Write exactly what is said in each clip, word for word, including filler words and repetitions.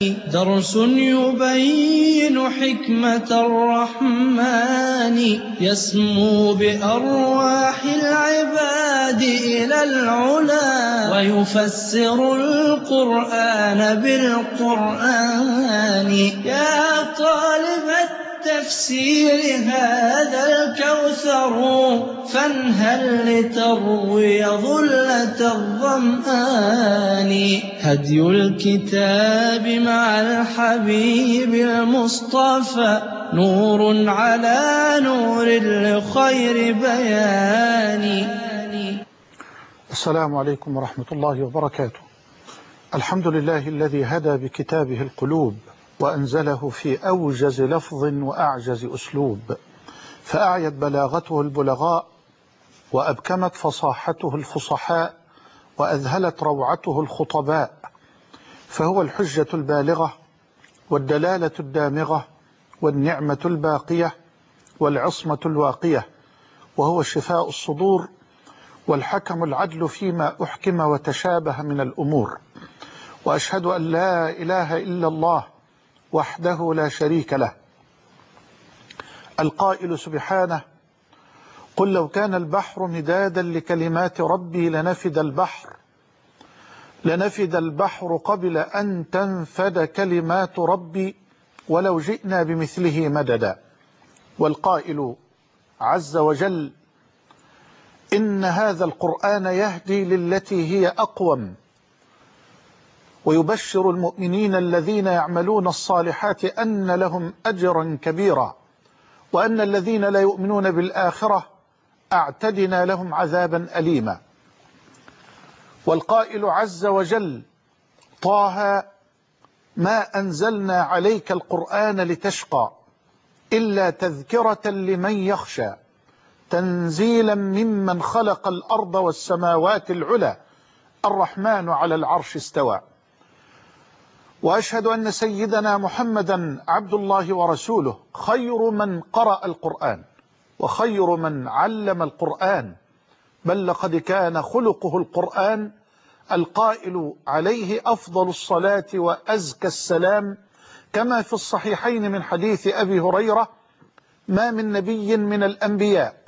درس يبين حكمة الرحمن يسمو بأرواح العباد إلى العلا ويفسر القرآن بالقرآن. يا طالب التفسير هذا الكوثر فانهل لتروي ظلة الظمآن. هدي الكتاب مع الحبيب المصطفى نور على نور لخير بيان. السلام عليكم ورحمة الله وبركاته. الحمد لله الذي هدى بكتابه القلوب وأنزله في أوجز لفظ وأعجز أسلوب، فأعيت بلاغته البلغاء وأبكمت فصاحته الفصحاء وأذهلت روعته الخطباء، فهو الحجة البالغة والدلالة الدامغة والنعمة الباقية والعصمة الواقية، وهو الشفاء الصدور والحكم العدل فيما أحكم وتشابه من الأمور. وأشهد أن لا إله إلا الله وحده لا شريك له، القائل سبحانه: قل لو كان البحر مدادا لكلمات ربي لنفد البحر لنفد البحر قبل أن تنفد كلمات ربي ولو جئنا بمثله مددا. والقائل عز وجل: إن هذا القرآن يهدي للتي هي أقوم ويبشر المؤمنين الذين يعملون الصالحات أن لهم أجرا كبيرا وأن الذين لا يؤمنون بالآخرة أعتدنا لهم عذابا أليما. والقائل عز وجل: طه ما أنزلنا عليك القرآن لتشقى إلا تذكرة لمن يخشى تنزيلا ممن خلق الأرض والسماوات العلى الرحمن على العرش استوى. وأشهد أن سيدنا محمدا عبد الله ورسوله خير من قرأ القرآن وخير من علم القرآن، بل لقد كان خلقه القرآن، القائل عليه أفضل الصلاة وأزكى السلام كما في الصحيحين من حديث أبي هريرة: ما من نبي من الأنبياء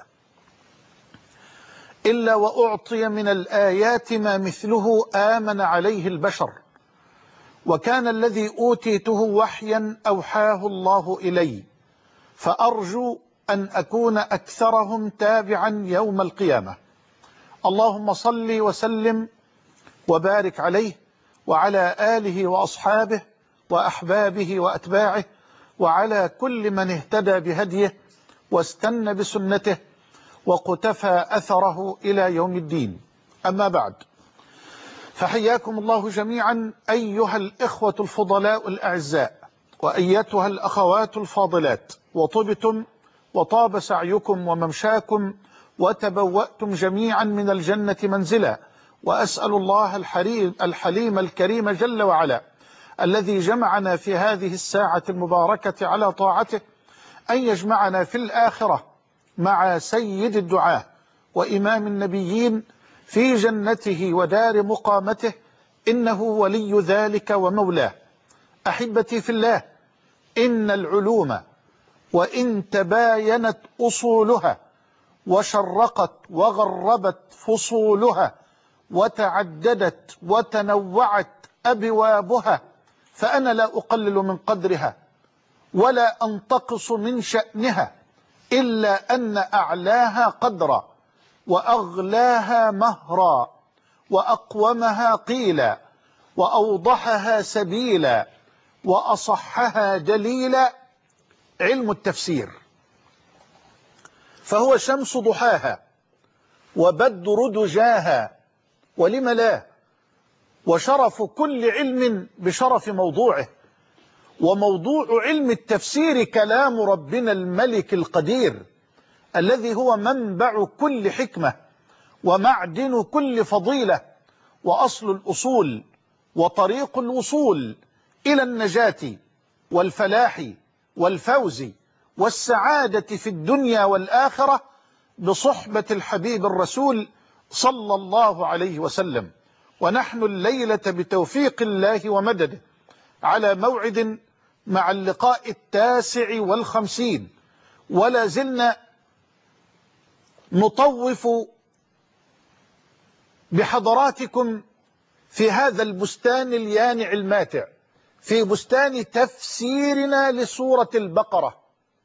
إلا وأعطي من الآيات ما مثله آمن عليه البشر، وكان الذي أوتيته وحيا أوحاه الله إلي، فأرجو أن أكون أكثرهم تابعا يوم القيامة. اللهم صل وسلم وبارك عليه وعلى آله وأصحابه وأحبابه وأتباعه وعلى كل من اهتدى بهديه واستنى بسنته وقتفى أثره إلى يوم الدين. أما بعد، فحياكم الله جميعا أيها الإخوة الفضلاء الأعزاء وأيتها الأخوات الفاضلات، وطبتم وطاب سعيكم وممشاكم وتبوأتم جميعا من الجنة منزلا. وأسأل الله الحليم, الحليم الكريم جل وعلا الذي جمعنا في هذه الساعة المباركة على طاعته أن يجمعنا في الآخرة مع سيد الدعاة وإمام النبيين في جنته ودار مقامته، إنه ولي ذلك ومولاه. أحبتي في الله، إن العلوم وإن تباينت أصولها وشرقت وغربت فصولها وتعددت وتنوعت أبوابها، فأنا لا أقلل من قدرها ولا أنتقص من شأنها، إلا أن أعلاها قدرا وأغلاها مهرا وأقومها قيلا وأوضحها سبيلا وأصحها دليلا علم التفسير، فهو شمس ضحاها وبدر دجاها، ولم لا، وشرف كل علم بشرف موضوعه. وموضوع علم التفسير كلام ربنا الملك القدير الذي هو منبع كل حكمة ومعدن كل فضيلة وأصل الأصول وطريق الوصول إلى النجاة والفلاح والفوز والسعادة في الدنيا والآخرة بصحبة الحبيب الرسول صلى الله عليه وسلم. ونحن الليلة بتوفيق الله ومدده على موعد مع اللقاء التاسع والخمسين، ولا زلنا نطوف بحضراتكم في هذا البستان اليانع الماتع، في بستان تفسيرنا لسورة البقرة،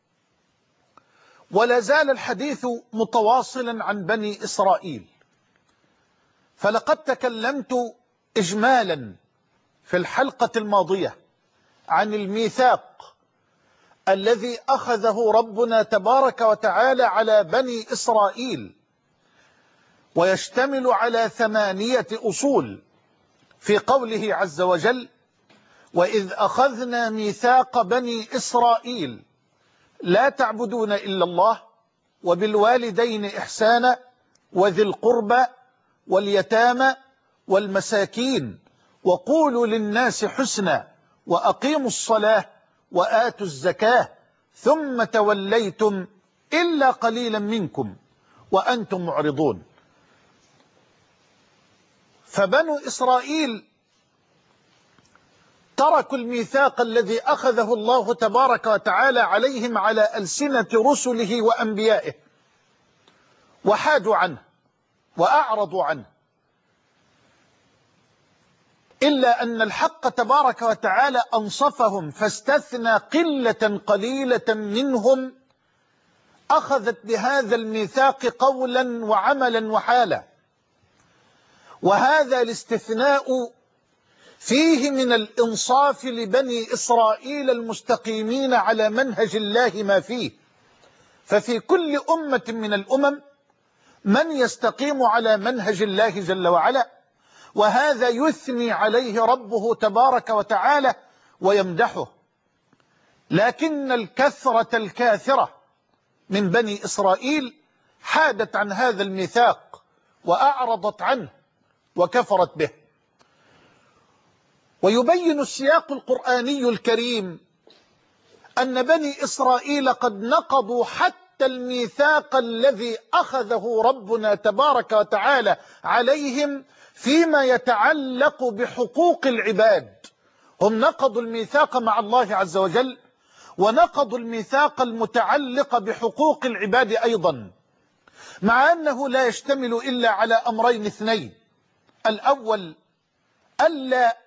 ولا زال الحديث متواصلا عن بني إسرائيل. فلقد تكلمت إجمالا في الحلقة الماضية عن الميثاق الذي أخذه ربنا تبارك وتعالى على بني إسرائيل، ويشتمل على ثمانية أصول، في قوله عز وجل: وإذ أخذنا ميثاق بني إسرائيل لا تعبدون إلا الله وبالوالدين إحسانا وذي القربى واليتامى والمساكين وقولوا للناس حسنا وأقيموا الصلاة وآتوا الزكاة ثم توليتم إلا قليلا منكم وأنتم معرضون. فبنو إسرائيل تركوا الميثاق الذي أخذه الله تبارك وتعالى عليهم على ألسنة رسله وأنبيائه، وحادوا عنه وأعرضوا عنه، إلا أن الحق تبارك وتعالى أنصفهم فاستثنى قلة قليلة منهم أخذت بهذا الميثاق قولا وعملا وحالا. وهذا الاستثناء فيه من الإنصاف لبني إسرائيل المستقيمين على منهج الله ما فيه، ففي كل أمة من الأمم من يستقيم على منهج الله جل وعلا، وهذا يثني عليه ربه تبارك وتعالى ويمدحه. لكن الكثرة الكاثرة من بني إسرائيل حادت عن هذا الميثاق وأعرضت عنه وكفرت به. ويبين السياق القرآني الكريم أن بني إسرائيل قد نقضوا حتى الميثاق الذي أخذه ربنا تبارك وتعالى عليهم فيما يتعلق بحقوق العباد. هم نقضوا الميثاق مع الله عز وجل، ونقضوا الميثاق المتعلق بحقوق العباد أيضا، مع أنه لا يشتمل إلا على أمرين اثنين: الأول ألا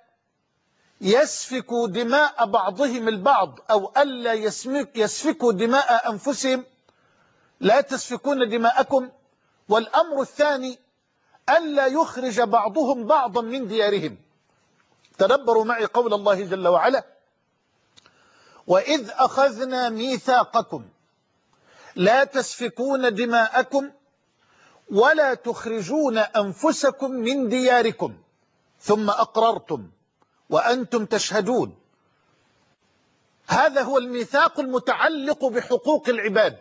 يسفكوا دماء بعضهم البعض، أو ألا يسفكوا دماء أنفسهم، لا تسفكون دماءكم. والأمر الثاني ألا يخرج بعضهم بعضا من ديارهم. تدبروا معي قول الله جل وعلا: وإذ أخذنا ميثاقكم لا تسفكون دماءكم ولا تخرجون أنفسكم من دياركم ثم أقررتم وأنتم تشهدون. هذا هو الميثاق المتعلق بحقوق العباد،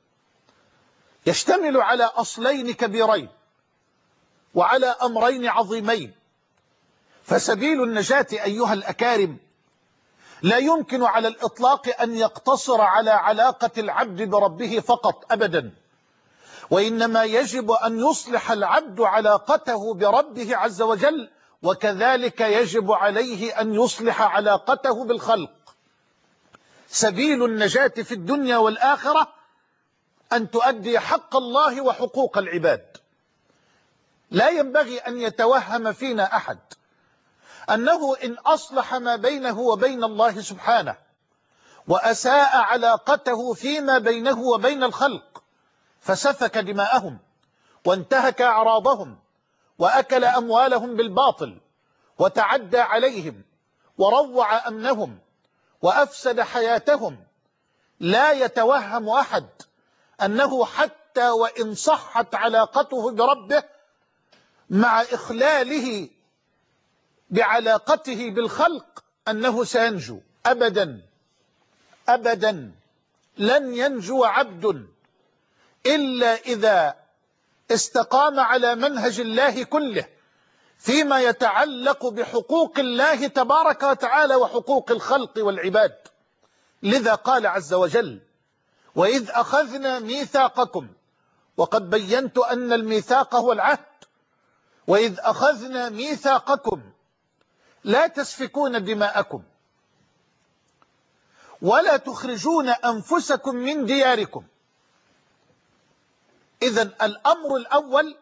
يشتمل على أصلين كبيرين وعلى أمرين عظيمين. فسبيل النجاة أيها الأكارم لا يمكن على الإطلاق أن يقتصر على علاقة العبد بربه فقط أبدا، وإنما يجب أن يصلح العبد علاقته بربه عز وجل، وكذلك يجب عليه أن يصلح علاقته بالخلق. سبيل النجاة في الدنيا والآخرة أن تؤدي حق الله وحقوق العباد. لا ينبغي أن يتوهم فينا أحد أنه إن أصلح ما بينه وبين الله سبحانه وأساء علاقته فيما بينه وبين الخلق فسفك دماءهم وانتهك أعراضهم وأكل أموالهم بالباطل وتعدى عليهم وروع أمنهم وأفسد حياتهم، لا يتوهم أحد أنه حتى وإن صحت علاقته بربه مع إخلاله بعلاقته بالخلق أنه سينجو. أبدا أبدا لن ينجو عبد إلا إذا استقام على منهج الله كله فيما يتعلق بحقوق الله تبارك وتعالى وحقوق الخلق والعباد. لذا قال عز وجل: وإذ أخذنا ميثاقكم، وقد بينت أن الميثاق هو العهد. وإذ أخذنا ميثاقكم لا تسفكون دماءكم، ولا تخرجون أنفسكم من دياركم. إذن الأمر الأول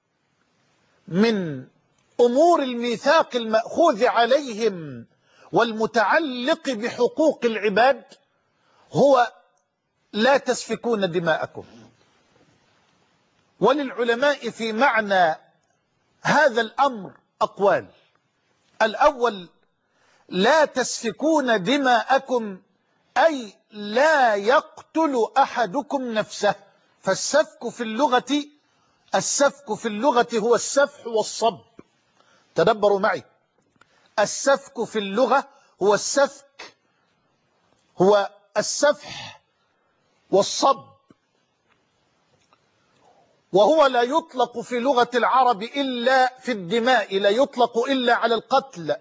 من أمور الميثاق المأخوذ عليهم والمتعلق بحقوق العباد هو لا تسفكون دماءكم. وللعلماء في معنى هذا الأمر أقوال. الأول: لا تسفكون دماءكم أي لا يقتل أحدكم نفسه. فالسفك في اللغة السفك في اللغة هو السفح والصب. تدبروا معي، السفك في اللغة هو السفك هو السفح والصب، وهو لا يطلق في لغة العرب إلا في الدماء، لا يطلق إلا على القتل.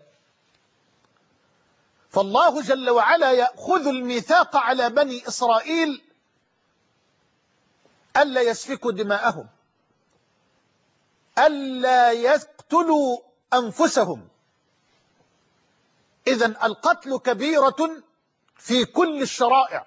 فالله جل وعلا يأخذ الميثاق على بني إسرائيل ألا يسفكوا دماءهم، ألا يقتلوا أنفسهم. إذن القتل كبيرة في كل الشرائع،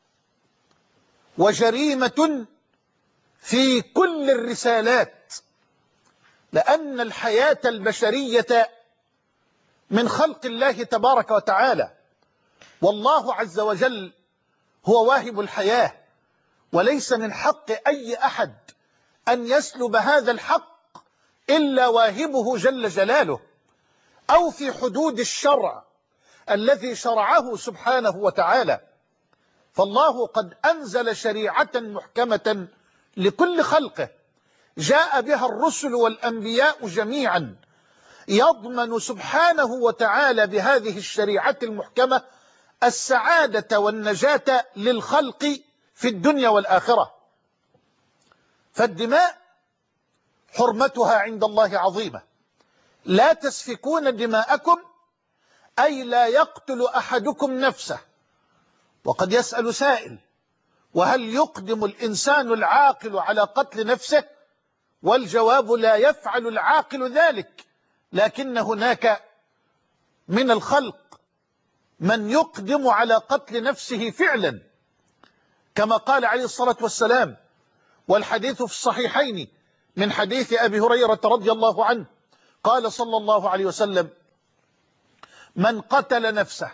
وجريمة في كل الرسالات، لأن الحياة البشرية من خلق الله تبارك وتعالى، والله عز وجل هو واهب الحياة، وليس من حق أي أحد أن يسلب هذا الحق إلا واهبه جل جلاله، أو في حدود الشرع الذي شرعه سبحانه وتعالى. فالله قد أنزل شريعة محكمة لكل خلقه جاء بها الرسل والأنبياء جميعا، يضمن سبحانه وتعالى بهذه الشريعة المحكمة السعادة والنجاة للخلق في الدنيا والآخرة. فالدماء حرمتها عند الله عظيمة. لا تسفكون دماءكم أي لا يقتل أحدكم نفسه. وقد يسأل سائل: وهل يقدم الإنسان العاقل على قتل نفسه؟ والجواب: لا يفعل العاقل ذلك، لكن هناك من الخلق من يقدم على قتل نفسه فعلا، كما قال عليه الصلاة والسلام، والحديث في الصحيحين من حديث أبي هريرة رضي الله عنه قال صلى الله عليه وسلم: من قتل نفسه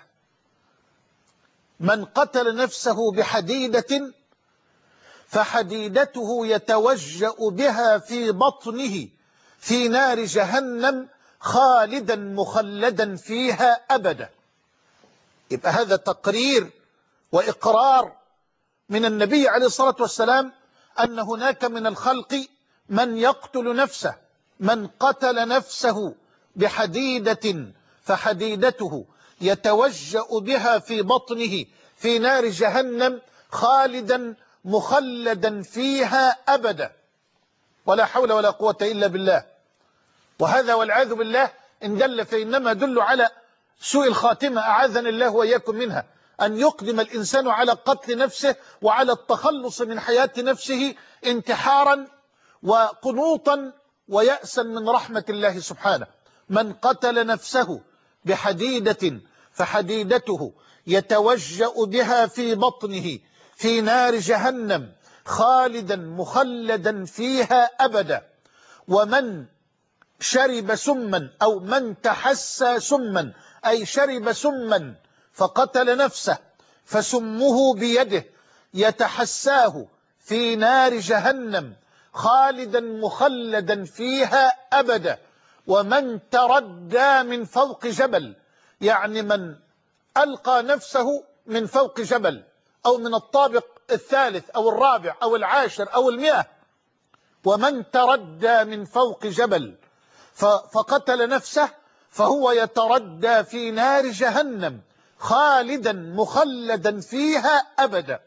من قتل نفسه بحديدة فحديدته يتوجأ بها في بطنه في نار جهنم خالدا مخلدا فيها أبدا. يبقى هذا تقرير وإقرار من النبي عليه الصلاة والسلام أن هناك من الخلق من يقتل نفسه. من قتل نفسه بحديدة فحديدته يتوجأ بها في بطنه في نار جهنم خالدا مخلدا فيها أبدا، ولا حول ولا قوة إلا بالله. وهذا والعياذ بالله إن دل فإنما دل على سوء الخاتمة، أعاذنا الله وإياكم منها، أن يقدم الإنسان على قتل نفسه وعلى التخلص من حياة نفسه انتحارا وقنوطا ويأسا من رحمة الله سبحانه. من قتل نفسه بحديدة فحديدته يتوجأ بها في بطنه في نار جهنم خالدا مخلدا فيها أبدا. ومن شرب سما أو من تحسى سما أي شرب سما فقتل نفسه فسمه بيده يتحساه في نار جهنم خالدا مخلدا فيها أبدا. ومن تردى من فوق جبل، يعني من ألقى نفسه من فوق جبل أو من الطابق الثالث أو الرابع أو العاشر أو المئة، ومن تردى من فوق جبل فقتل نفسه فهو يتردى في نار جهنم خالدا مخلدا فيها أبدا.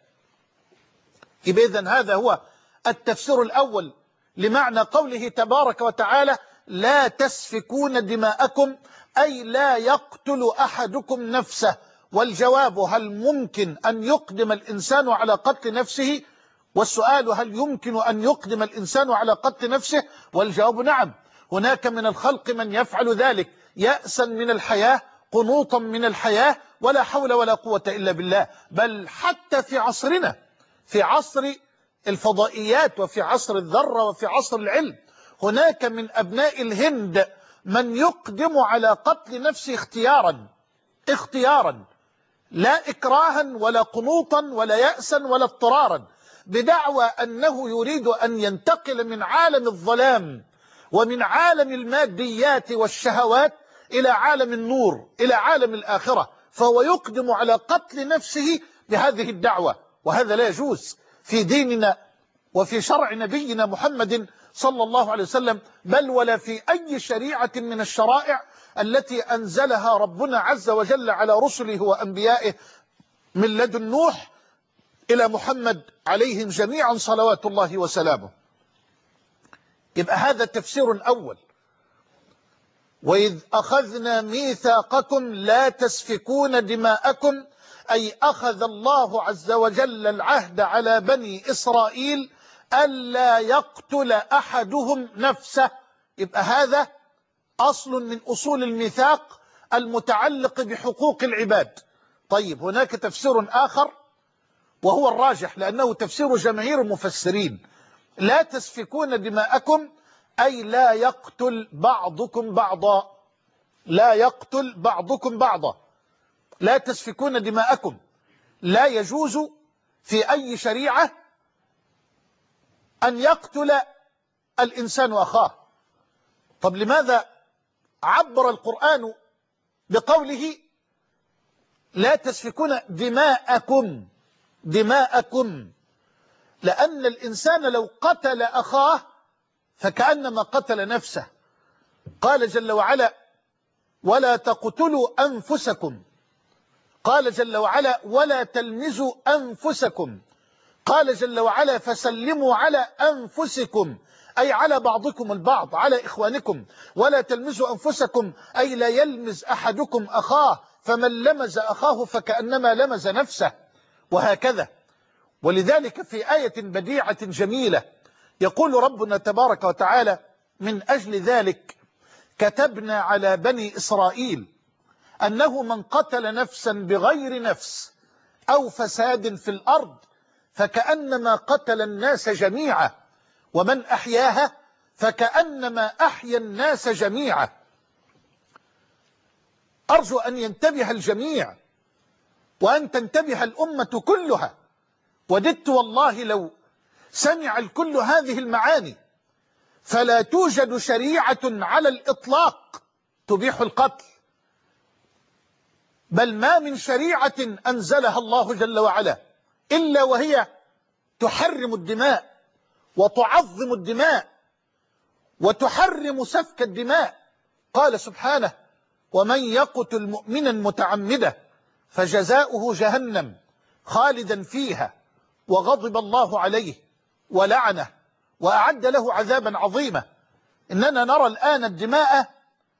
إذن هذا هو التفسير الأول لمعنى قوله تبارك وتعالى: لا تسفكون دماءكم أي لا يقتل أحدكم نفسه. والجواب: هل ممكن أن يقدم الإنسان على قتل نفسه؟ والسؤال: هل يمكن أن يقدم الإنسان على قتل نفسه؟ والجواب: نعم، هناك من الخلق من يفعل ذلك يأسا من الحياة، قنوطا من الحياة ولا حول ولا قوة إلا بالله. بل حتى في عصرنا، في عصر الفضائيات وفي عصر الذرة وفي عصر العلم، هناك من أبناء الهند من يقدم على قتل نفسه اختيارا اختيارا لا إكراها ولا قنوطا ولا يأسا ولا اضطرارا، بدعوى أنه يريد أن ينتقل من عالم الظلام ومن عالم الماديات والشهوات إلى عالم النور، إلى عالم الآخرة، فهو يقدم على قتل نفسه بهذه الدعوة. وهذا لا يجوز في ديننا وفي شرع نبينا محمد صلى الله عليه وسلم، بل ولا في أي شريعة من الشرائع التي أنزلها ربنا عز وجل على رسله وأنبيائه من لدن نوح إلى محمد عليهم جميعا صلوات الله وسلامه. يبقى هذا تفسير أول. وإذ أخذنا ميثاقكم لا تسفكون دماءكم، أي أخذ الله عز وجل العهد على بني إسرائيل ألا يقتل أحدهم نفسه. يبقى هذا أصل من أصول الميثاق المتعلق بحقوق العباد. طيب هناك تفسير آخر وهو الراجح لأنه تفسير جماهير المفسرين: لا تسفكون دماءكم أي لا يقتل بعضكم بعضا، لا يقتل بعضكم بعضا، لا تسفكون دماءكم. لا يجوز في أي شريعة أن يقتل الإنسان أخاه. طب لماذا عبر القرآن بقوله لا تسفكون دماءكم دماءكم؟ لأن الإنسان لو قتل أخاه فكأنما قتل نفسه. قال جل وعلا: ولا تقتلوا أنفسكم. قال جل وعلا: ولا تلمزوا أنفسكم. قال جل وعلا: فسلموا على أنفسكم، أي على بعضكم البعض، على إخوانكم. ولا تلمزوا أنفسكم أي لا يلمز أحدكم أخاه، فمن لمز أخاه فكأنما لمز نفسه، وهكذا. ولذلك في آية بديعة جميلة يقول ربنا تبارك وتعالى: من أجل ذلك كتبنا على بني إسرائيل أنه من قتل نفسا بغير نفس أو فساد في الأرض فكأنما قتل الناس جميعا، ومن أحياها فكأنما أحيا الناس جميعا. أرجو أن ينتبه الجميع وأن تنتبه الأمة كلها. وددت والله لو سمع الكل هذه المعاني، فلا توجد شريعة على الإطلاق تبيح القتل، بل ما من شريعة أنزلها الله جل وعلا إلا وهي تحرم الدماء وتعظم الدماء وتحرم سفك الدماء. قال سبحانه: ومن يقتل مؤمنا متعمدا فجزاؤه جهنم خالدا فيها وغضب الله عليه ولعنه وأعد له عذابا عظيما. إننا نرى الآن الدماء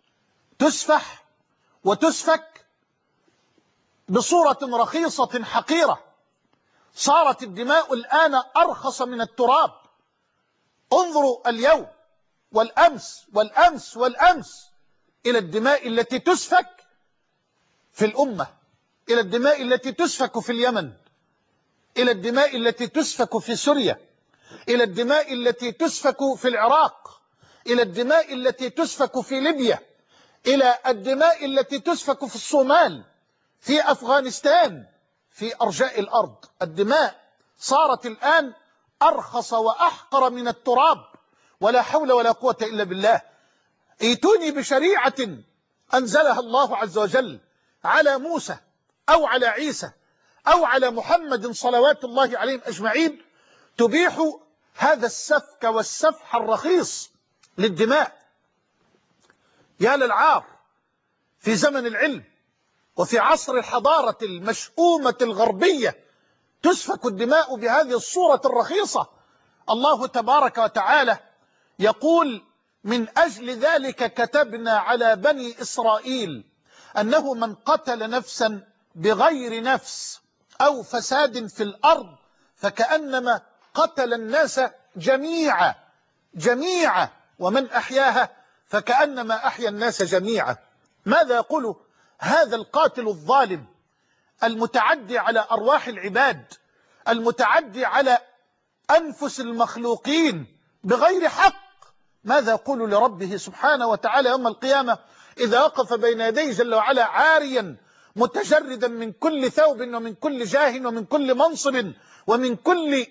تسفح وتسفك بصورة رخيصة حقيرة. صارت الدماء الآن أرخص من التراب. انظروا اليوم والأمس والأمس والأمس إلى الدماء التي تسفك في الأمة، إلى الدماء التي تسفك في اليمن، إلى الدماء التي تسفك في سوريا، إلى الدماء التي تسفك في العراق، إلى الدماء التي تسفك في ليبيا، إلى الدماء التي تسفك في الصومال، في أفغانستان، في أرجاء الأرض. الدماء صارت الآن أرخص وأحقر من التراب، ولا حول ولا قوة إلا بالله. ائتوني بشريعة أنزلها الله عز وجل على موسى أو على عيسى أو على محمد صلوات الله عليهم أجمعين تبيح هذا السفك والسفح الرخيص للدماء. يا للعار في زمن العلم وفي عصر الحضارة المشؤومة الغربية تسفك الدماء بهذه الصورة الرخيصة. الله تبارك وتعالى يقول: من أجل ذلك كتبنا على بني إسرائيل أنه من قتل نفسا بغير نفس أو فساد في الأرض فكأنما قتل الناس جميعا جميعا، ومن أحياها فكأنما أحيا الناس جميعا. ماذا يقول هذا القاتل الظالم المتعدي على أرواح العباد، المتعدي على أنفس المخلوقين بغير حق، ماذا يقول لربه سبحانه وتعالى يوم القيامة إذا وقف بين يديه جل وعلا عاريا متجردا من كل ثوب ومن كل جاه ومن كل منصب ومن كل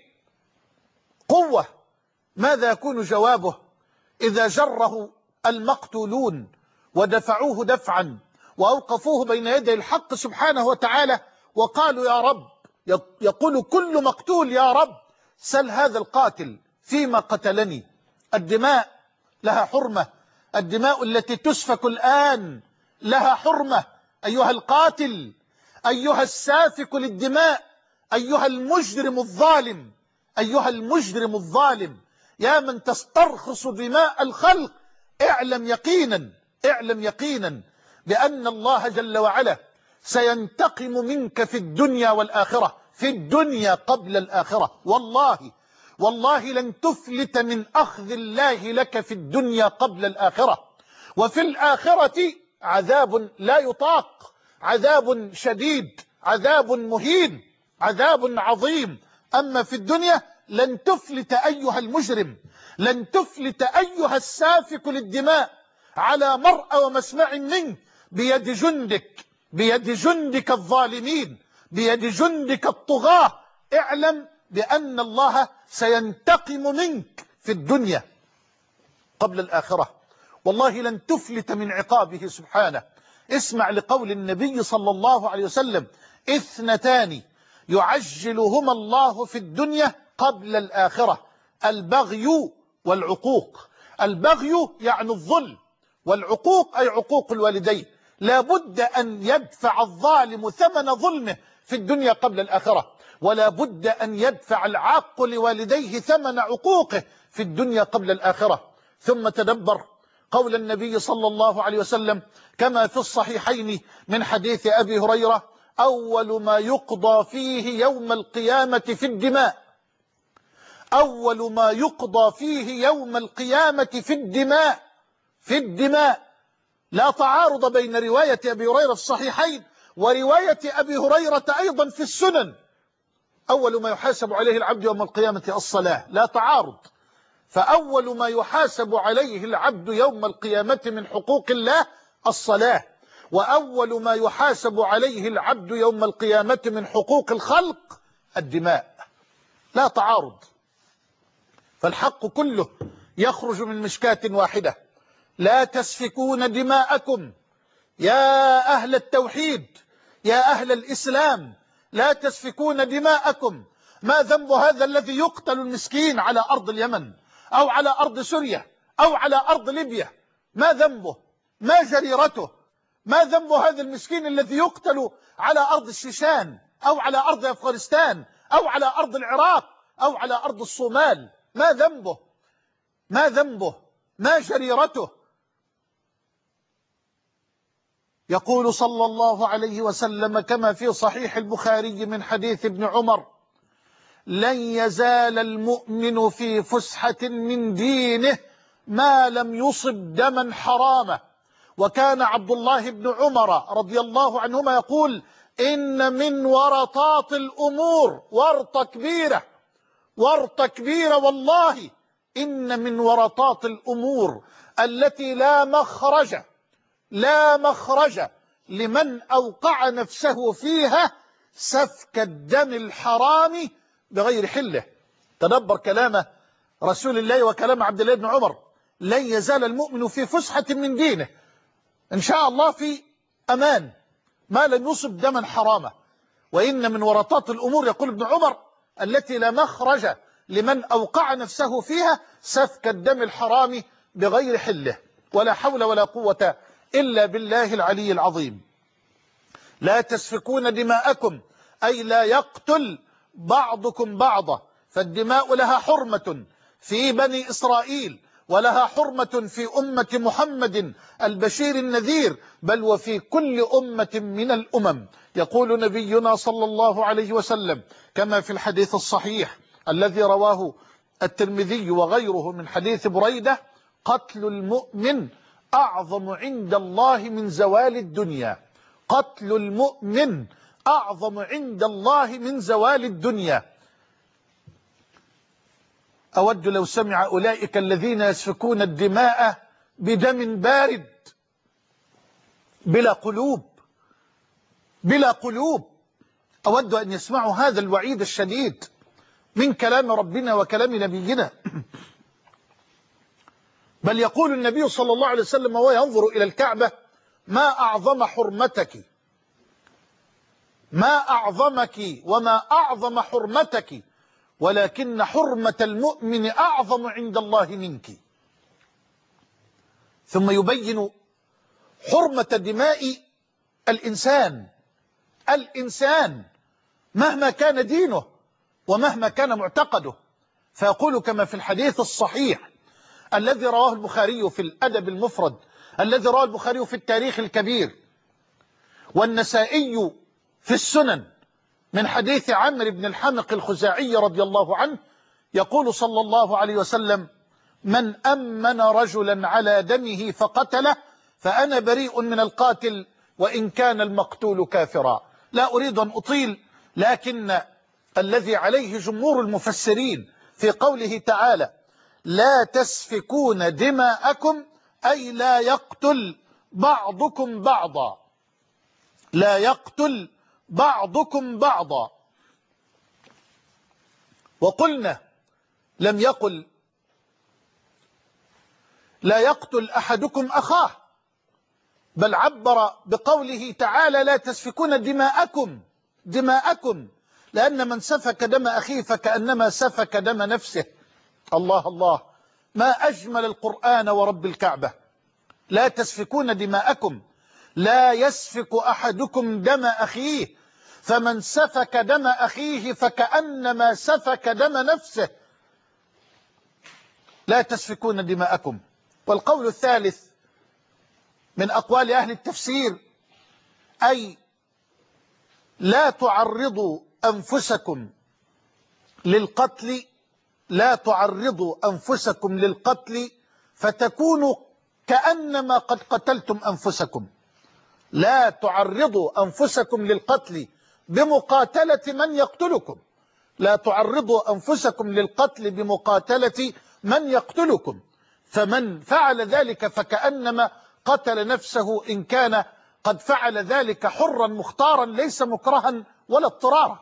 قوة؟ ماذا يكون جوابه إذا جره المقتولون ودفعوه دفعا وأوقفوه بين يدي الحق سبحانه وتعالى وقالوا يا رب، يقول كل مقتول يا رب سل هذا القاتل فيما قتلني. الدماء لها حرمة، الدماء التي تسفك الآن لها حرمة. أيها القاتل، أيها السافك للدماء، أيها المجرم الظالم، أيها المجرم الظالم، يا من تسترخص دماء الخلق، اعلم يقينا اعلم يقينا بأن الله جل وعلا سينتقم منك في الدنيا والآخرة، في الدنيا قبل الآخرة. والله والله لن تفلت من أخذ الله لك في الدنيا قبل الآخرة. وفي الآخرة عذاب لا يطاق، عذاب شديد، عذاب مهين، عذاب عظيم. أما في الدنيا لن تفلت أيها المجرم، لن تفلت أيها السافك للدماء على مرأى ومسمع منك بيد جندك، بيد جندك الظالمين، بيد جندك الطغاة. اعلم بأن الله سينتقم منك في الدنيا قبل الآخرة. والله لن تفلت من عقابه سبحانه. اسمع لقول النبي صلى الله عليه وسلم: اثنتان يعجلهما الله في الدنيا قبل الآخرة: البغي والعقوق. البغي يعني الظلم، والعقوق أي عقوق الوالدين. لا بد أن يدفع الظالم ثمن ظلمه في الدنيا قبل الآخرة، ولا بد أن يدفع العاق لوالديه ثمن عقوقه في الدنيا قبل الآخرة. ثم تدبر قول النبي صلى الله عليه وسلم كما في الصحيحين من حديث أبي هريرة: أول ما يقضى فيه يوم القيامة في الدماء، أول ما يقضى فيه يوم القيامة في الدماء، في الدماء. لا تعارض بين رواية أبي هريرة في الصحيحين ورواية أبي هريرة أيضا في السنن. أول ما يحاسب عليه العبد يوم القيامة الصلاة، لا تعارض. فأول ما يحاسب عليه العبد يوم القيامة من حقوق الله الصلاة، وأول ما يحاسب عليه العبد يوم القيامة من حقوق الخلق الدماء. لا تعارض، فالحق كله يخرج من مشكاة واحدة: لا تسفكون دماءكم يا أهل التوحيد، يا أهل الإسلام، لا تسفكون دماءكم. ما ذنب هذا الذي يقتل المسكين على أرض اليمن أو على أرض سوريا أو على أرض ليبيا؟ ما ذنبه؟ ما جريرته؟ ما ذنب هذا المسكين الذي يقتل على أرض الشيشان أو على أرض أفغانستان أو على أرض العراق أو على أرض الصومال؟ ما ذنبه؟ ما ذنبه؟ ما جريرته؟ يقول صلى الله عليه وسلم كما في صحيح البخاري من حديث ابن عمر: لن يزال المؤمن في فسحة من دينه ما لم يصب دما حراما. وكان عبد الله بن عمر رضي الله عنهما يقول: إن من ورطات الأمور، ورطة كبيرة، ورطة كبيرة والله، إن من ورطات الأمور التي لا مخرج لا مخرج لمن أوقع نفسه فيها سفك الدم الحرام بغير حله. تدبر كلام رسول الله وكلام عبد الله بن عمر: لن يزال المؤمن في فسحة من دينه، إن شاء الله في أمان ما لم يصب دما حراما. وإن من ورطات الأمور، يقول ابن عمر، التي لا مخرج لمن أوقع نفسه فيها سفك الدم الحرام بغير حله. ولا حول ولا قوة إلا بالله العلي العظيم. لا تسفكون دماءكم أي لا يقتل بعضكم بعضا، فالدماء لها حرمة في بني إسرائيل، ولها حرمة في أمة محمد البشير النذير، بل وفي كل أمة من الأمم. يقول نبينا صلى الله عليه وسلم كما في الحديث الصحيح الذي رواه الترمذي وغيره من حديث بريدة: قتل المؤمن أعظم عند الله من زوال الدنيا. قتل المؤمن أعظم عند الله من زوال الدنيا. أود لو سمع أولئك الذين يسفكون الدماء بدم بارد بلا قلوب بلا قلوب، أود أن يسمعوا هذا الوعيد الشديد من كلام ربنا وكلام نبينا. بل يقول النبي صلى الله عليه وسلم وهو ينظر إلى الكعبة: ما أعظم حرمتك، ما أعظمك وما أعظم حرمتك، ولكن حرمة المؤمن أعظم عند الله منك. ثم يبين حرمة دماء الإنسان الإنسان مهما كان دينه ومهما كان معتقده، فيقول كما في الحديث الصحيح الذي رواه البخاري في الأدب المفرد، الذي رواه البخاري في التاريخ الكبير، والنسائي في السنن، من حديث عمرو بن الحمق الخزاعي رضي الله عنه، يقول صلى الله عليه وسلم: من أمن رجلا على دمه فقتله فأنا بريء من القاتل وإن كان المقتول كافرا. لا أريد أن أطيل، لكن الذي عليه جمهور المفسرين في قوله تعالى: لا تسفكون دماءكم، أي لا يقتل بعضكم بعضا، لا يقتل بعضكم بعضا. وقلنا لم يقل لا يقتل أحدكم أخاه، بل عبر بقوله تعالى: لا تسفكون دماءكم دماءكم، لأن من سفك دم أخيه فكأنما سفك دم نفسه. الله الله، ما أجمل القرآن ورب الكعبة. لا تسفكون دماءكم، لا يسفك أحدكم دم أخيه، فمن سفك دم أخيه فكأنما سفك دم نفسه. لا تسفكون دماءكم. والقول الثالث من أقوال أهل التفسير: أي لا تعرضوا أنفسكم للقتل، لا تعرضوا أنفسكم للقتل فتكونوا كأنما قد قتلتم أنفسكم. لا تعرضوا أنفسكم للقتل بمقاتلة من يقتلكم، لا تعرضوا أنفسكم للقتل بمقاتلة من يقتلكم، فمن فعل ذلك فكأنما قتل نفسه، إن كان قد فعل ذلك حرا مختارا ليس مكرها ولا اضطرارا،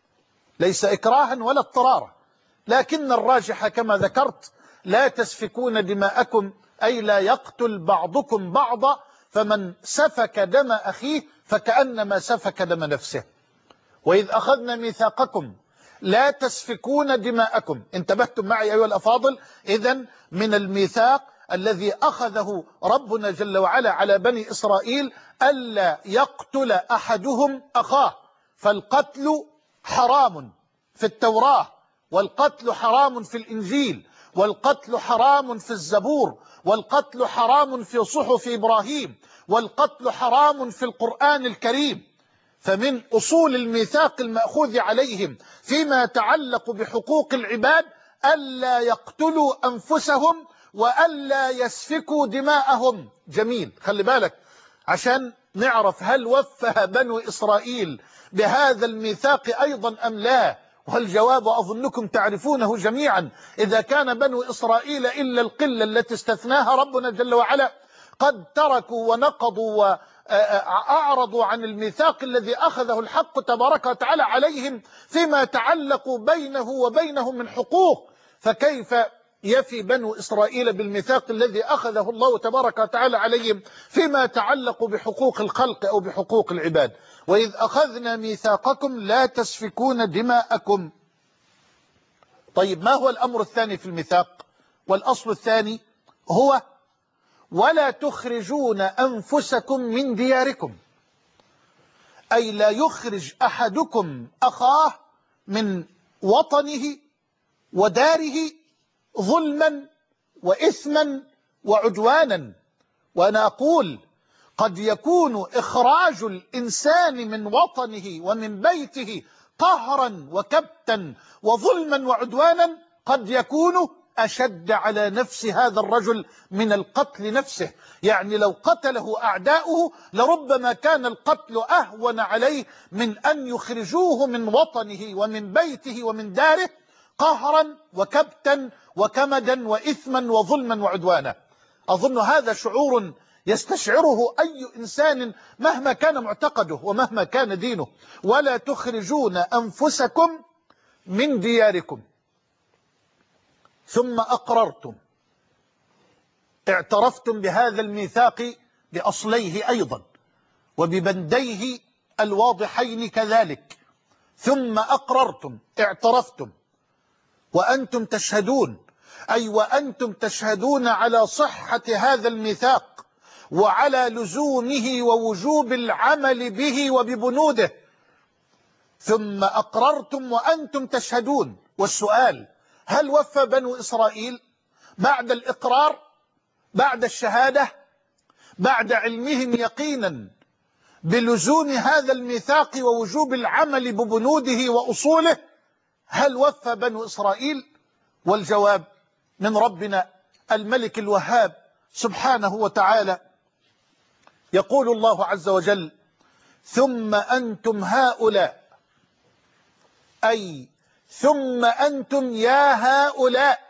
ليس إكراها ولا اضطرارا. لكن الراجح كما ذكرت: لا تسفكون دماءكم، أي لا يقتل بعضكم بعضا، فمن سفك دم أخيه فكأنما سفك دم نفسه. وإذ أخذنا ميثاقكم لا تسفكون دماءكم. انتبهتم معي أيها الأفاضل؟ إذن من الميثاق الذي أخذه ربنا جل وعلا على بني إسرائيل ألا يقتل أحدهم أخاه. فالقتل حرام في التوراة، والقتل حرام في الإنجيل، والقتل حرام في الزبور، والقتل حرام في صحف إبراهيم، والقتل حرام في القرآن الكريم. فمن أصول الميثاق المأخوذ عليهم فيما يتعلق بحقوق العباد ألا يقتلوا أنفسهم وألا يسفكوا دماءهم. جميل، خلي بالك عشان نعرف هل وفى بنو إسرائيل بهذا الميثاق أيضا أم لا. والجواب أظنكم تعرفونه جميعا: إذا كان بنو إسرائيل إلا القلة التي استثناها ربنا جل وعلا قد تركوا ونقضوا وأعرضوا عن الميثاق الذي أخذه الحق تبارك وتعالى عليهم فيما يتعلق بينه وبينهم من حقوق، فكيف يفي بنو إسرائيل بالميثاق الذي أخذه الله تبارك وتعالى عليهم فيما يتعلق بحقوق الخلق أو بحقوق العباد؟ وإذ أخذنا ميثاقكم لا تسفكون دماءكم. طيب، ما هو الأمر الثاني في الميثاق؟ والأصل الثاني هو: ولا تخرجون أنفسكم من دياركم، أي لا يخرج أحدكم أخاه من وطنه وداره ظلما وإثما وعدوانا. وأنا أقول قد يكون إخراج الإنسان من وطنه ومن بيته قهرا وكبتا وظلما وعدوانا، قد يكون أشد على نفس هذا الرجل من القتل نفسه. يعني لو قتله أعداؤه لربما كان القتل أهون عليه من أن يخرجوه من وطنه ومن بيته ومن داره قهرا وكبتا وكمدا وإثما وظلما وعدوانا. أظن هذا شعور يستشعره أي إنسان مهما كان معتقده ومهما كان دينه. ولا تخرجون أنفسكم من دياركم ثم أقررتم، اعترفتم بهذا الميثاق بأصليه أيضا وببنديه الواضحين كذلك. ثم أقررتم، اعترفتم وأنتم تشهدون، أي وأنتم تشهدون على صحة هذا الميثاق وعلى لزومه ووجوب العمل به وببنوده. ثم أقررتم وأنتم تشهدون. والسؤال: هل وفى بنو إسرائيل بعد الإقرار، بعد الشهادة، بعد علمهم يقينا بلزوم هذا الميثاق ووجوب العمل ببنوده وأصوله، هل وفى بنو إسرائيل؟ والجواب من ربنا الملك الوهاب سبحانه وتعالى. يقول الله عز وجل: ثم أنتم هؤلاء، أي ثم أنتم يا هؤلاء،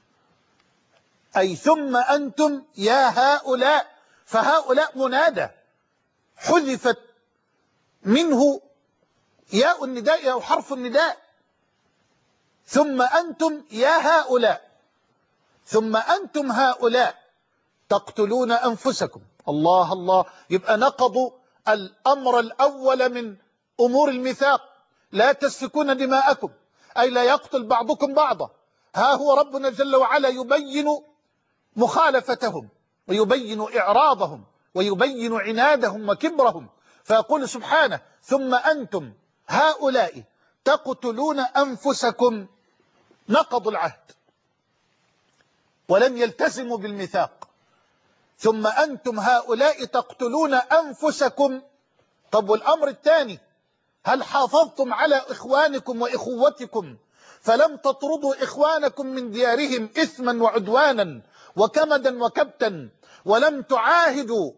أي ثم أنتم يا هؤلاء. فهؤلاء منادى حذفت منه ياء النداء أو حرف النداء. ثم أنتم يا هؤلاء، ثم أنتم هؤلاء تقتلون أنفسكم. الله الله، يبقى نقضوا الأمر الأول من أمور الميثاق: لا تسفكون دماءكم، أي لا يقتل بعضكم بعضا. ها هو ربنا جل وعلا يبين مخالفتهم ويبين إعراضهم ويبين عنادهم وكبرهم، فيقول سبحانه: ثم أنتم هؤلاء تقتلون أنفسكم. نقضوا العهد ولم يلتزموا بالميثاق. ثم أنتم هؤلاء تقتلون أنفسكم. طب والأمر الثاني: هل حافظتم على إخوانكم وإخوتكم فلم تطردوا إخوانكم من ديارهم إثما وعدوانا وكمدا وكبتا، ولم تعاهدوا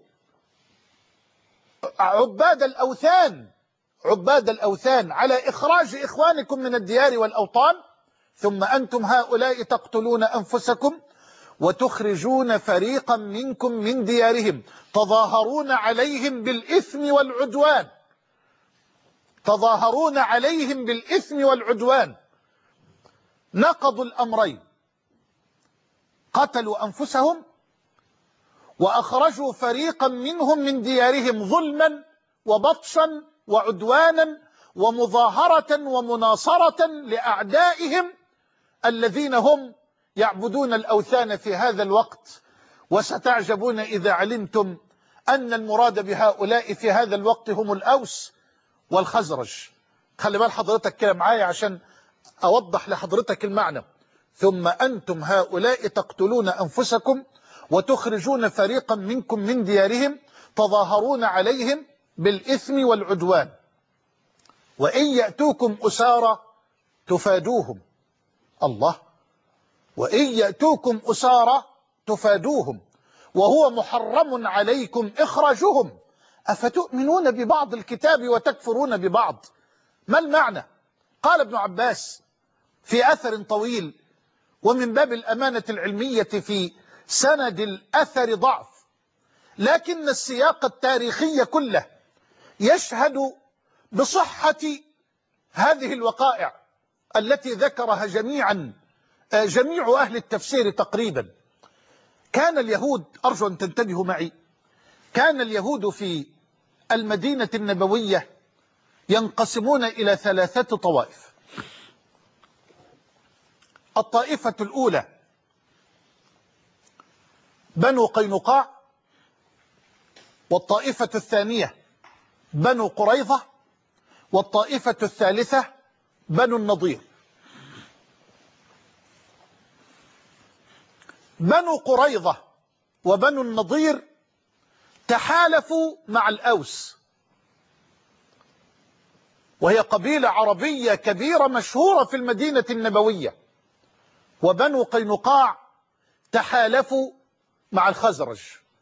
عباد الأوثان عباد الأوثان على إخراج إخوانكم من الديار والأوطان؟ ثم أنتم هؤلاء تقتلون أنفسكم وتخرجون فريقا منكم من ديارهم، تظاهرون عليهم بالإثم والعدوان تظاهرون عليهم بالإثم والعدوان. نقضوا الأمرين: قتلوا أنفسهم وأخرجوا فريقا منهم من ديارهم ظلما وبطشا وعدوانا ومظاهرة ومناصرة لأعدائهم الذين هم يعبدون الأوثان في هذا الوقت. وستعجبون إذا علمتم أن المراد بهؤلاء في هذا الوقت هم الأوس والخزرج. خلي بال حضرتك كده معايا عشان أوضح لحضرتك المعنى. ثم أنتم هؤلاء تقتلون أنفسكم وتخرجون فريقا منكم من ديارهم تظاهرون عليهم بالإثم والعدوان، وإن يأتوكم أسارى تفادوهم. الله، وإن يأتوكم أسارى تفادوهم وهو محرم عليكم إخراجهم أفتؤمنون ببعض الكتاب وتكفرون ببعض. ما المعنى؟ قال ابن عباس في أثر طويل، ومن باب الأمانة العلمية في سند الأثر ضعف، لكن السياق التاريخي كله يشهد بصحة هذه الوقائع التي ذكرها جميعا جميع أهل التفسير تقريبا. كان اليهود، أرجو أن تنتبهوا معي، كان اليهود في المدينة النبوية ينقسمون إلى ثلاثة طوائف. الطائفة الأولى بنو قينقاع، والطائفة الثانية بنو قريظة، والطائفة الثالثة بنو النضير. بنو قريظة وبنو النضير تحالفوا مع الأوس، وهي قبيلة عربية كبيرة مشهورة في المدينة النبوية، وبنو قينقاع تحالفوا مع الخزرج.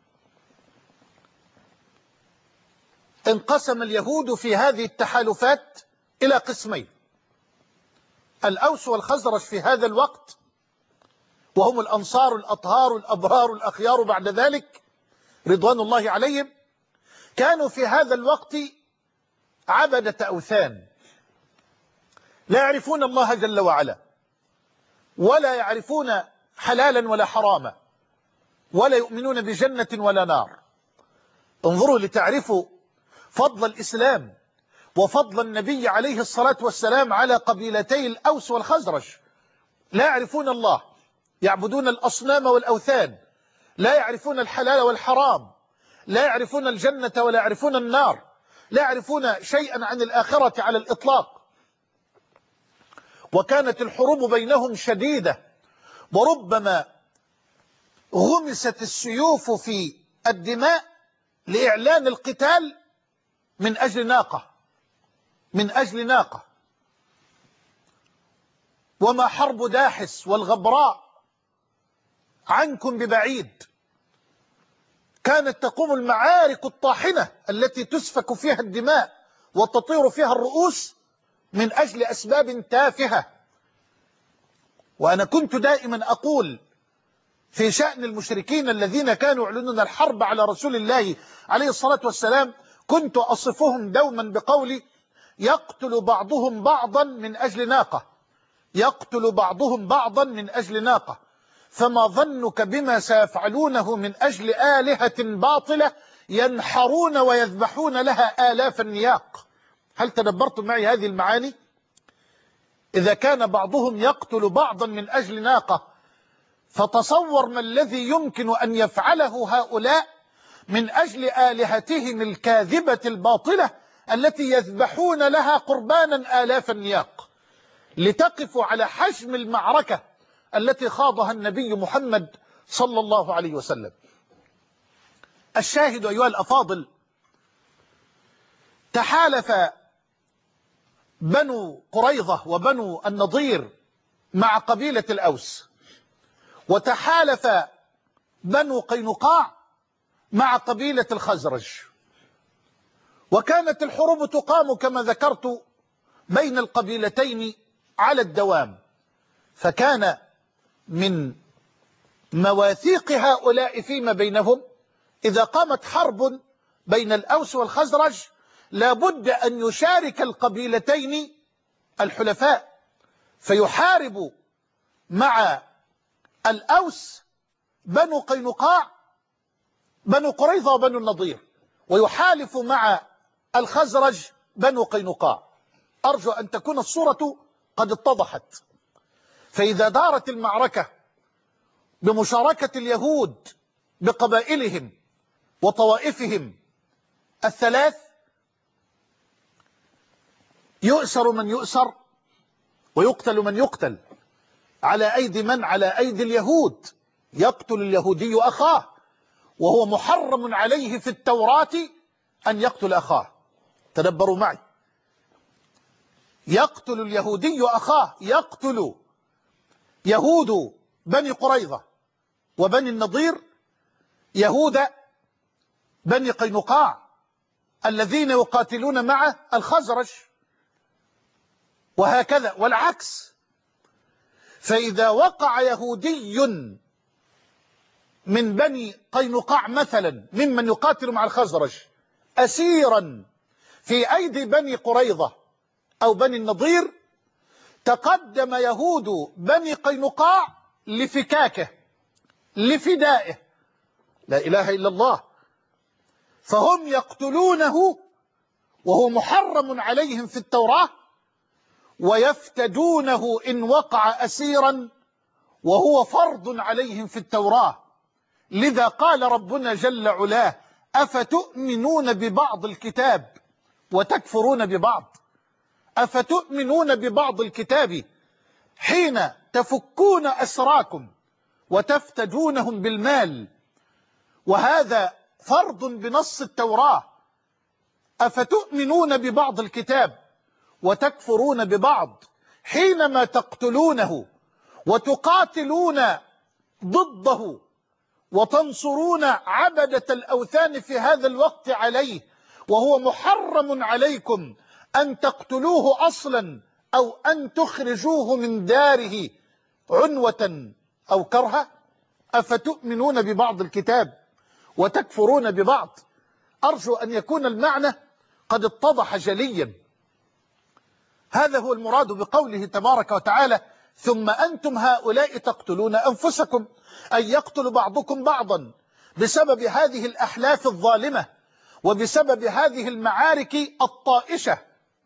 انقسم اليهود في هذه التحالفات إلى قسمين: الأوس والخزرج في هذا الوقت، وهم الأنصار الأطهار الأبرار الأخيار بعد ذلك رضوان الله عليهم، كانوا في هذا الوقت عبدة أوثان، لا يعرفون الله جل وعلا، ولا يعرفون حلالا ولا حراما، ولا يؤمنون بجنة ولا نار. انظروا لتعرفوا فضل الإسلام وفضل النبي عليه الصلاة والسلام على قبيلتي الأوس والخزرج. لا يعرفون الله، يعبدون الأصنام والأوثان، لا يعرفون الحلال والحرام، لا يعرفون الجنة ولا يعرفون النار، لا يعرفون شيئا عن الآخرة على الإطلاق. وكانت الحروب بينهم شديدة، وربما غمست السيوف في الدماء لإعلان القتال من أجل ناقة، من أجل ناقة. وما حرب داحس والغبراء عنكم ببعيد. كانت تقوم المعارك الطاحنة التي تسفك فيها الدماء وتطير فيها الرؤوس من أجل أسباب تافهة. وأنا كنت دائما أقول في شأن المشركين الذين كانوا يعلنون الحرب على رسول الله عليه الصلاة والسلام، كنت أصفهم دوما بقولي: يقتل بعضهم بعضا من أجل ناقة، يقتل بعضهم بعضا من أجل ناقة، فما ظنك بما سيفعلونه من أجل آلهة باطلة ينحرون ويذبحون لها آلاف النياق. هل تدبرتم معي هذه المعاني؟ إذا كان بعضهم يقتل بعضا من أجل ناقة، فتصور ما الذي يمكن أن يفعله هؤلاء من أجل آلهتهم الكاذبة الباطلة التي يذبحون لها قربانا آلاف النياق. لتقفوا على حجم المعركة التي خاضها النبي محمد صلى الله عليه وسلم. الشاهد أيها الأفاضل، تحالف بنو قريظة وبنو النضير مع قبيلة الأوس، وتحالف بنو قينقاع مع قبيلة الخزرج، وكانت الحروب تقام كما ذكرت بين القبيلتين على الدوام. فكان من مواثيق هؤلاء فيما بينهم إذا قامت حرب بين الأوس والخزرج لابد أن يشارك القبيلتين الحلفاء، فيحارب مع الأوس بنو قينقاع بنو قريظة وبنو النضير، ويحالف مع الخزرج بنو قينقاع. أرجو أن تكون الصورة قد اتضحت. فإذا دارت المعركة بمشاركة اليهود بقبائلهم وطوائفهم الثلاث، يؤسر من يؤسر ويقتل من يقتل. على أيدي من؟ على أيدي اليهود. يقتل اليهودي أخاه، وهو محرم عليه في التوراة أن يقتل أخاه. تدبروا معي، يقتل اليهودي أخاه، يقتل يهود بني قريظة وبني النضير يهود بني قينقاع الذين يقاتلون مع الخزرج، وهكذا والعكس. فإذا وقع يهودي من بني قينقاع مثلا ممن يقاتل مع الخزرج أسيرا في أيدي بني قريظة أو بني النضير، تقدم يهود بني قينقاع لفكاكه لفدائه، لا إله إلا الله. فهم يقتلونه وهو محرم عليهم في التوراة، ويفتدونه إن وقع أسيرا وهو فرض عليهم في التوراة. لذا قال ربنا جل علاه: أفتؤمنون ببعض الكتاب وتكفرون ببعض. أفتؤمنون ببعض الكتاب حين تفكون أسراكم وتفتدونهم بالمال، وهذا فرض بنص التوراة. أفتؤمنون ببعض الكتاب وتكفرون ببعض حينما تقتلونه وتقاتلون ضده وتنصرون عبدة الأوثان في هذا الوقت عليه، وهو محرم عليكم أن تقتلوه أصلا أو أن تخرجوه من داره عنوة أو كرها؟ أفتؤمنون ببعض الكتاب وتكفرون ببعض؟ أرجو أن يكون المعنى قد اتضح جليا. هذا هو المراد بقوله تبارك وتعالى: ثم أنتم هؤلاء تقتلون أنفسكم، أي يقتل بعضكم بعضا بسبب هذه الأحلاف الظالمة وبسبب هذه المعارك الطائشة.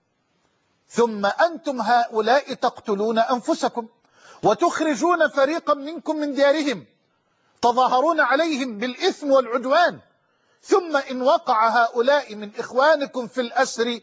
ثم أنتم هؤلاء تقتلون أنفسكم وتخرجون فريقا منكم من ديارهم تظاهرون عليهم بالإثم والعدوان، ثم إن وقع هؤلاء من إخوانكم في الأسر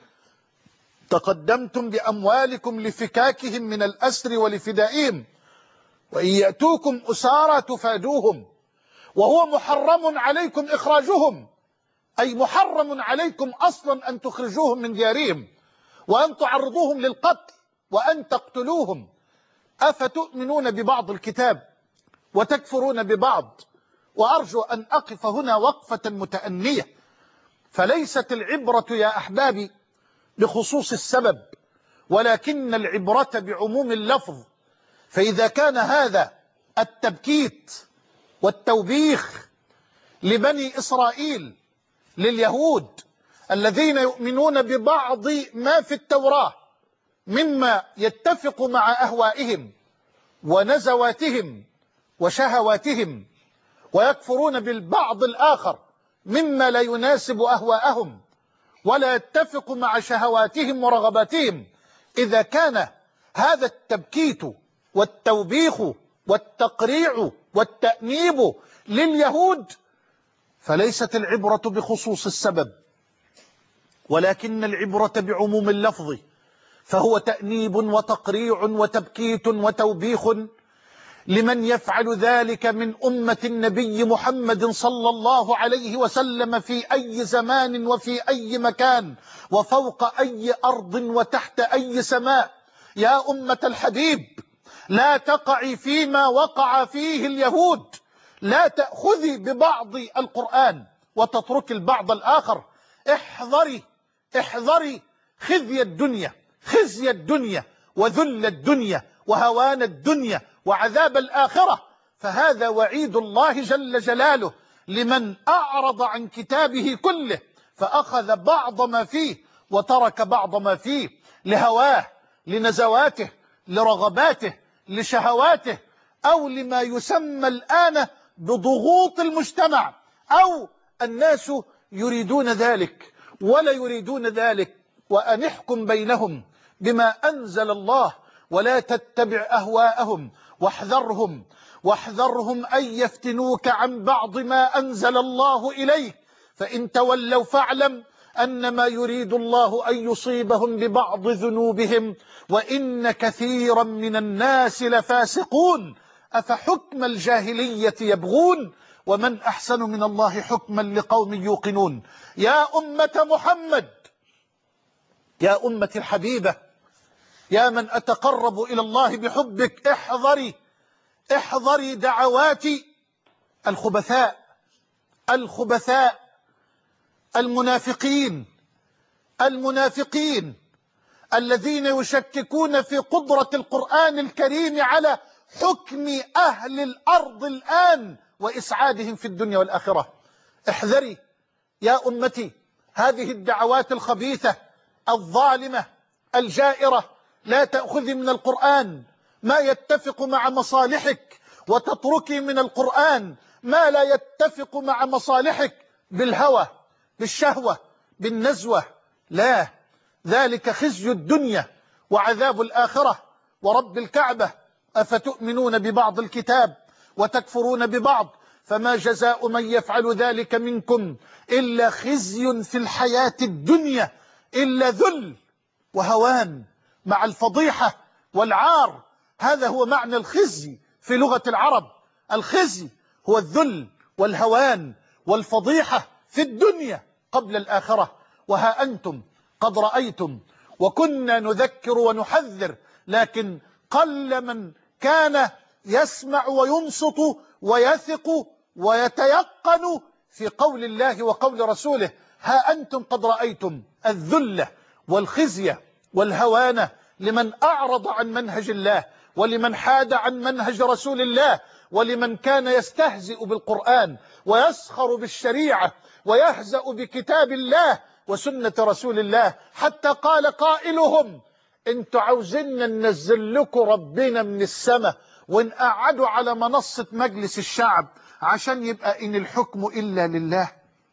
تقدمتم بأموالكم لفكاكهم من الأسر ولفدائهم، وإن يأتوكم أسارى تفادوهم، وهو محرم عليكم إخراجهم، أي محرم عليكم أصلا أن تخرجوهم من ديارهم وأن تعرضوهم للقتل وأن تقتلوهم. أفتؤمنون ببعض الكتاب وتكفرون ببعض؟ وأرجو أن أقف هنا وقفة متأنية، فليست العبرة يا أحبابي بخصوص السبب، ولكن العبرة بعموم اللفظ. فإذا كان هذا التبكيت والتوبيخ لبني إسرائيل، لليهود الذين يؤمنون ببعض ما في التوراة مما يتفق مع أهوائهم ونزواتهم وشهواتهم، ويكفرون بالبعض الآخر مما لا يناسب أهواءهم ولا يتفق مع شهواتهم ورغباتهم، إذا كان هذا التبكيت والتوبيخ والتقريع والتأنيب لليهود، فليست العبرة بخصوص السبب، ولكن العبرة بعموم اللفظ، فهو تأنيب وتقريع وتبكيت وتوبيخ لمن يفعل ذلك من أمة النبي محمد صلى الله عليه وسلم في أي زمان وفي أي مكان وفوق أي أرض وتحت أي سماء. يا أمة الحبيب، لا تقعي فيما وقع فيه اليهود، لا تأخذي ببعض القرآن وتترك البعض الآخر. احذري احذري خزي الدنيا خزي الدنيا وذل الدنيا وهوان الدنيا وعذاب الآخرة، فهذا وعيد الله جل جلاله لمن أعرض عن كتابه كله فأخذ بعض ما فيه وترك بعض ما فيه لهواه، لنزواته، لرغباته، لشهواته، أو لما يسمى الآن بضغوط المجتمع، أو الناس يريدون ذلك ولا يريدون ذلك. وأن احكم بينهم بما أنزل الله ولا تتبع أهواءهم واحذرهم واحذرهم أن يفتنوك عن بعض ما أنزل الله إليك، فإن تولوا فاعلم أنما يريد الله أن يصيبهم ببعض ذنوبهم وإن كثيرا من الناس لفاسقون. أفحكم الجاهلية يبغون ومن أحسن من الله حكما لقوم يوقنون. يا أمة محمد، يا أمة الحبيبة، يا من أتقرب إلى الله بحبك، احذري احذري دعوات الخبثاء الخبثاء المنافقين المنافقين الذين يشككون في قدرة القرآن الكريم على حكم أهل الأرض الآن وإسعادهم في الدنيا والآخرة. احذري يا أمتي هذه الدعوات الخبيثة الظالمة الجائرة. لا تأخذي من القرآن ما يتفق مع مصالحك وتتركي من القرآن ما لا يتفق مع مصالحك بالهوى، بالشهوة، بالنزوة. لا، ذلك خزي الدنيا وعذاب الآخرة. ورب الكعبة: أفتؤمنون ببعض الكتاب وتكفرون ببعض فما جزاء من يفعل ذلك منكم إلا خزي في الحياة الدنيا، إلا ذل وهوان مع الفضيحة والعار. هذا هو معنى الخزي في لغة العرب. الخزي هو الذل والهوان والفضيحة في الدنيا قبل الآخرة. وها أنتم قد رأيتم، وكنا نذكر ونحذر، لكن قل من كان يسمع وينصت ويثق ويتيقن في قول الله وقول رسوله. ها أنتم قد رأيتم الذلة والخزي والهوان لمن أعرض عن منهج الله، ولمن حاد عن منهج رسول الله، ولمن كان يستهزئ بالقرآن ويسخر بالشريعة ويهزأ بكتاب الله وسنة رسول الله، حتى قال قائلهم: انتوا عاوزين ننزل لكم ربنا من السماء ونقعدوا على منصة مجلس الشعب عشان يبقى إن الحكم إلا لله؟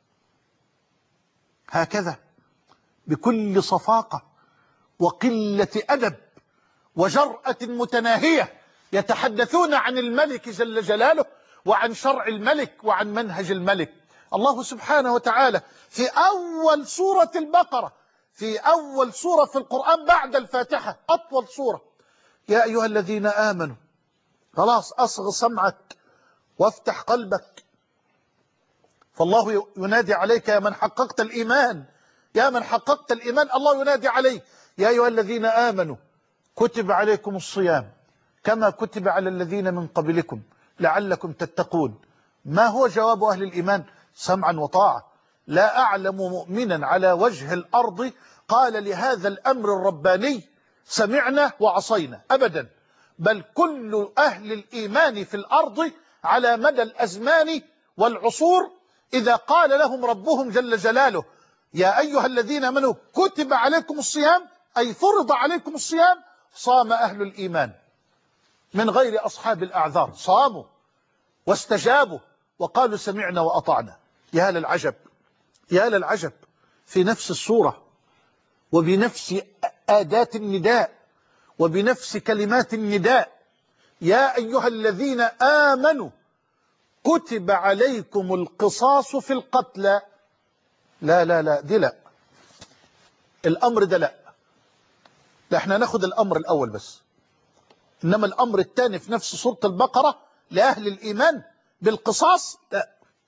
هكذا بكل صفاقة وقلة أدب وجرأة متناهية يتحدثون عن الملك جل جلاله وعن شرع الملك وعن منهج الملك. الله سبحانه وتعالى في أول سورة البقرة، في أول سورة في القرآن بعد الفاتحة، أطول سورة: يا أيها الذين آمنوا. خلاص، أصغ سمعك وافتح قلبك، فالله ينادي عليك يا من حققت الإيمان، يا من حققت الإيمان، الله ينادي عليك: يا أيها الذين آمنوا كتب عليكم الصيام كما كتب على الذين من قبلكم لعلكم تتقون. ما هو جواب أهل الإيمان؟ سمعا وطاعة. لا أعلم مؤمنا على وجه الأرض قال لهذا الأمر الرباني سمعنا وعصينا أبدا، بل كل أهل الإيمان في الأرض على مدى الأزمان والعصور إذا قال لهم ربهم جل جلاله: يا أيها الذين آمنوا كتب عليكم الصيام، أي فرض عليكم الصيام، صام أهل الإيمان من غير أصحاب الأعذار، صاموا واستجابوا وقالوا سمعنا وأطعنا. يا للعجب، يا للعجب، في نفس السورة وبنفس آداة النداء وبنفس كلمات النداء: يا أيها الذين آمنوا كتب عليكم القصاص في القتلى. لا لا لا، دي لا، الأمر ده لا، ده احنا ناخد الأمر الأول بس، إنما الأمر الثاني في نفس سورة البقرة لأهل الإيمان بالقصاص لا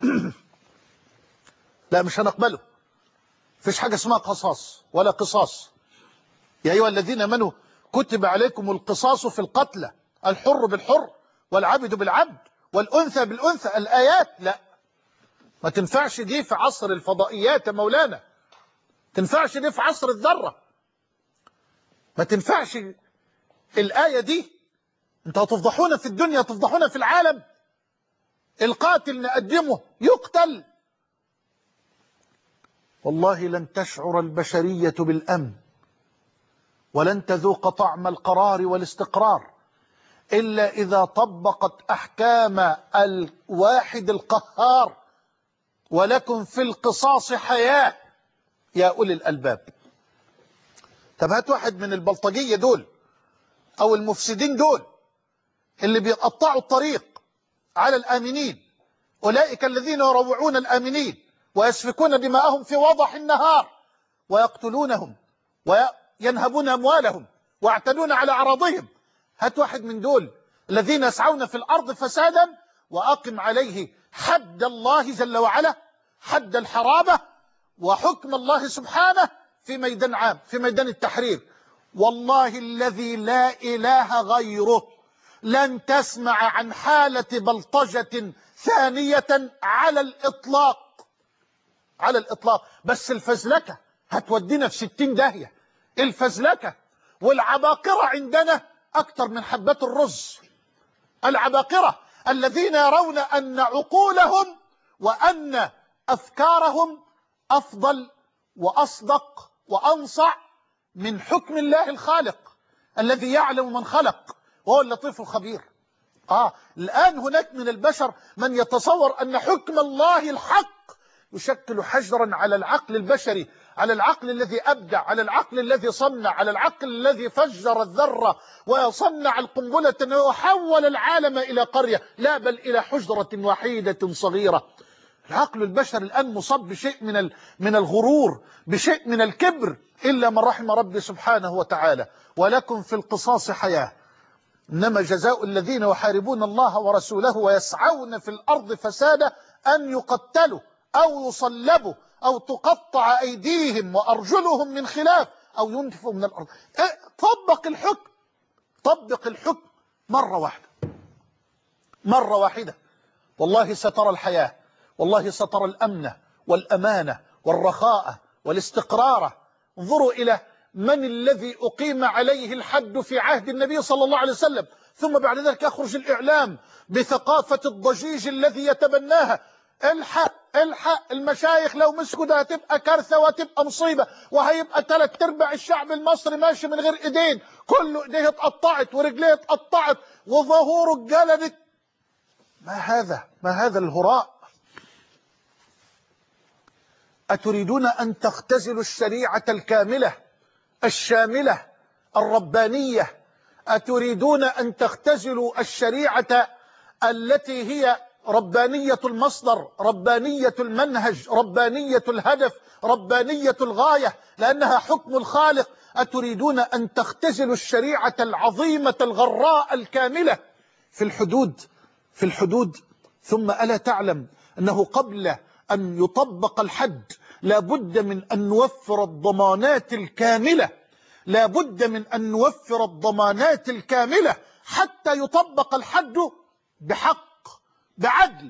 لا، مش هنقبله. فيش حاجة اسمها قصاص ولا قصاص. يا أيها الذين آمنوا كتب عليكم القصاص في القتلى، الحر بالحر والعبد بالعبد والأنثى بالأنثى، الآيات لا، ما تنفعش دي في عصر الفضائيات يا مولانا، تنفعش دي في عصر الذرة، ما تنفعش الآية دي. انت هتفضحونا في الدنيا، تفضحونا في العالم. القاتل نقدمه يقتل. والله لن تشعر البشرية بالأمن ولن تذوق طعم القرار والاستقرار إلا إذا طبقت أحكام الواحد القهار. ولكم في القصاص حياة يا أولي الألباب. طب هات واحد من البلطجية دول أو المفسدين دول اللي بيقطعوا الطريق على الآمنين، أولئك الذين يروعون الآمنين ويسفكون دماءهم في وضح النهار ويقتلونهم وينهبون أموالهم ويعتدون على أعراضهم. هات واحد من دول الذين يسعون في الأرض فسادا وأقم عليه حد الله جل وعلا، حد الحرابة وحكم الله سبحانه في ميدان عام، في ميدان التحرير. والله الذي لا إله غيره لن تسمع عن حالة بلطجة ثانية على الإطلاق، على الإطلاق. بس الفزلكة هتودينا في ستين داهية. الفزلكة والعباقرة عندنا أكثر من حبات الرز. العباقرة الذين يرون أن عقولهم وأن أفكارهم أفضل وأصدق وأنصع من حكم الله الخالق الذي يعلم من خلق وهو اللطيف الخبير. آه الآن هناك من البشر من يتصور أن حكم الله الحق يشكل حجرا على العقل البشري، على العقل الذي أبدع، على العقل الذي صنع، على العقل الذي فجر الذرة وصنع القنبلة وحول العالم إلى قرية، لا بل إلى حجرة وحيدة صغيرة. العقل البشري الآن مصاب بشيء من من الغرور، بشيء من الكبر، إلا من رحم ربي سبحانه وتعالى. ولكم في القصاص حياة، إنما جزاء الذين يحاربون الله ورسوله ويسعون في الأرض فسادا أن يقتلوا أو يصلبوا أو تقطع أيديهم وأرجلهم من خلاف أو ينفوا من الأرض. طبق الحكم، طبق الحكم مرة واحدة، مرة واحدة، والله سترى الحياة، والله سترى الأمن والأمانة والرخاء والاستقرار. انظروا إلى من الذي أقيم عليه الحد في عهد النبي صلى الله عليه وسلم، ثم بعد ذلك يخرج الإعلام بثقافة الضجيج الذي يتبناها. الحق الحق المشايخ لو مسكوا ده هتبقى كارثة وهتبقى مصيبة، وهيبقى ثلاث ارباع الشعب المصري ماشي من غير ايدين، كله ايديه اتقطعت ورجليه اتقطعت وظهوره اتجلدت. ما هذا؟ ما هذا الهراء؟ أتريدون أن تختزلوا الشريعة الكاملة الشاملة الربانية؟ أتريدون أن تختزلوا الشريعة التي هي ربانية المصدر، ربانية المنهج، ربانية الهدف، ربانية الغاية، لأنها حكم الخالق؟ أتريدون أن تختزلوا الشريعة العظيمة الغراء الكاملة في الحدود في الحدود ثم ألا تعلم أنه قبل أن يطبق الحد لابد من أن نوفر الضمانات الكاملة، لابد من أن نوفر الضمانات الكاملة حتى يطبق الحد بحق بعدل.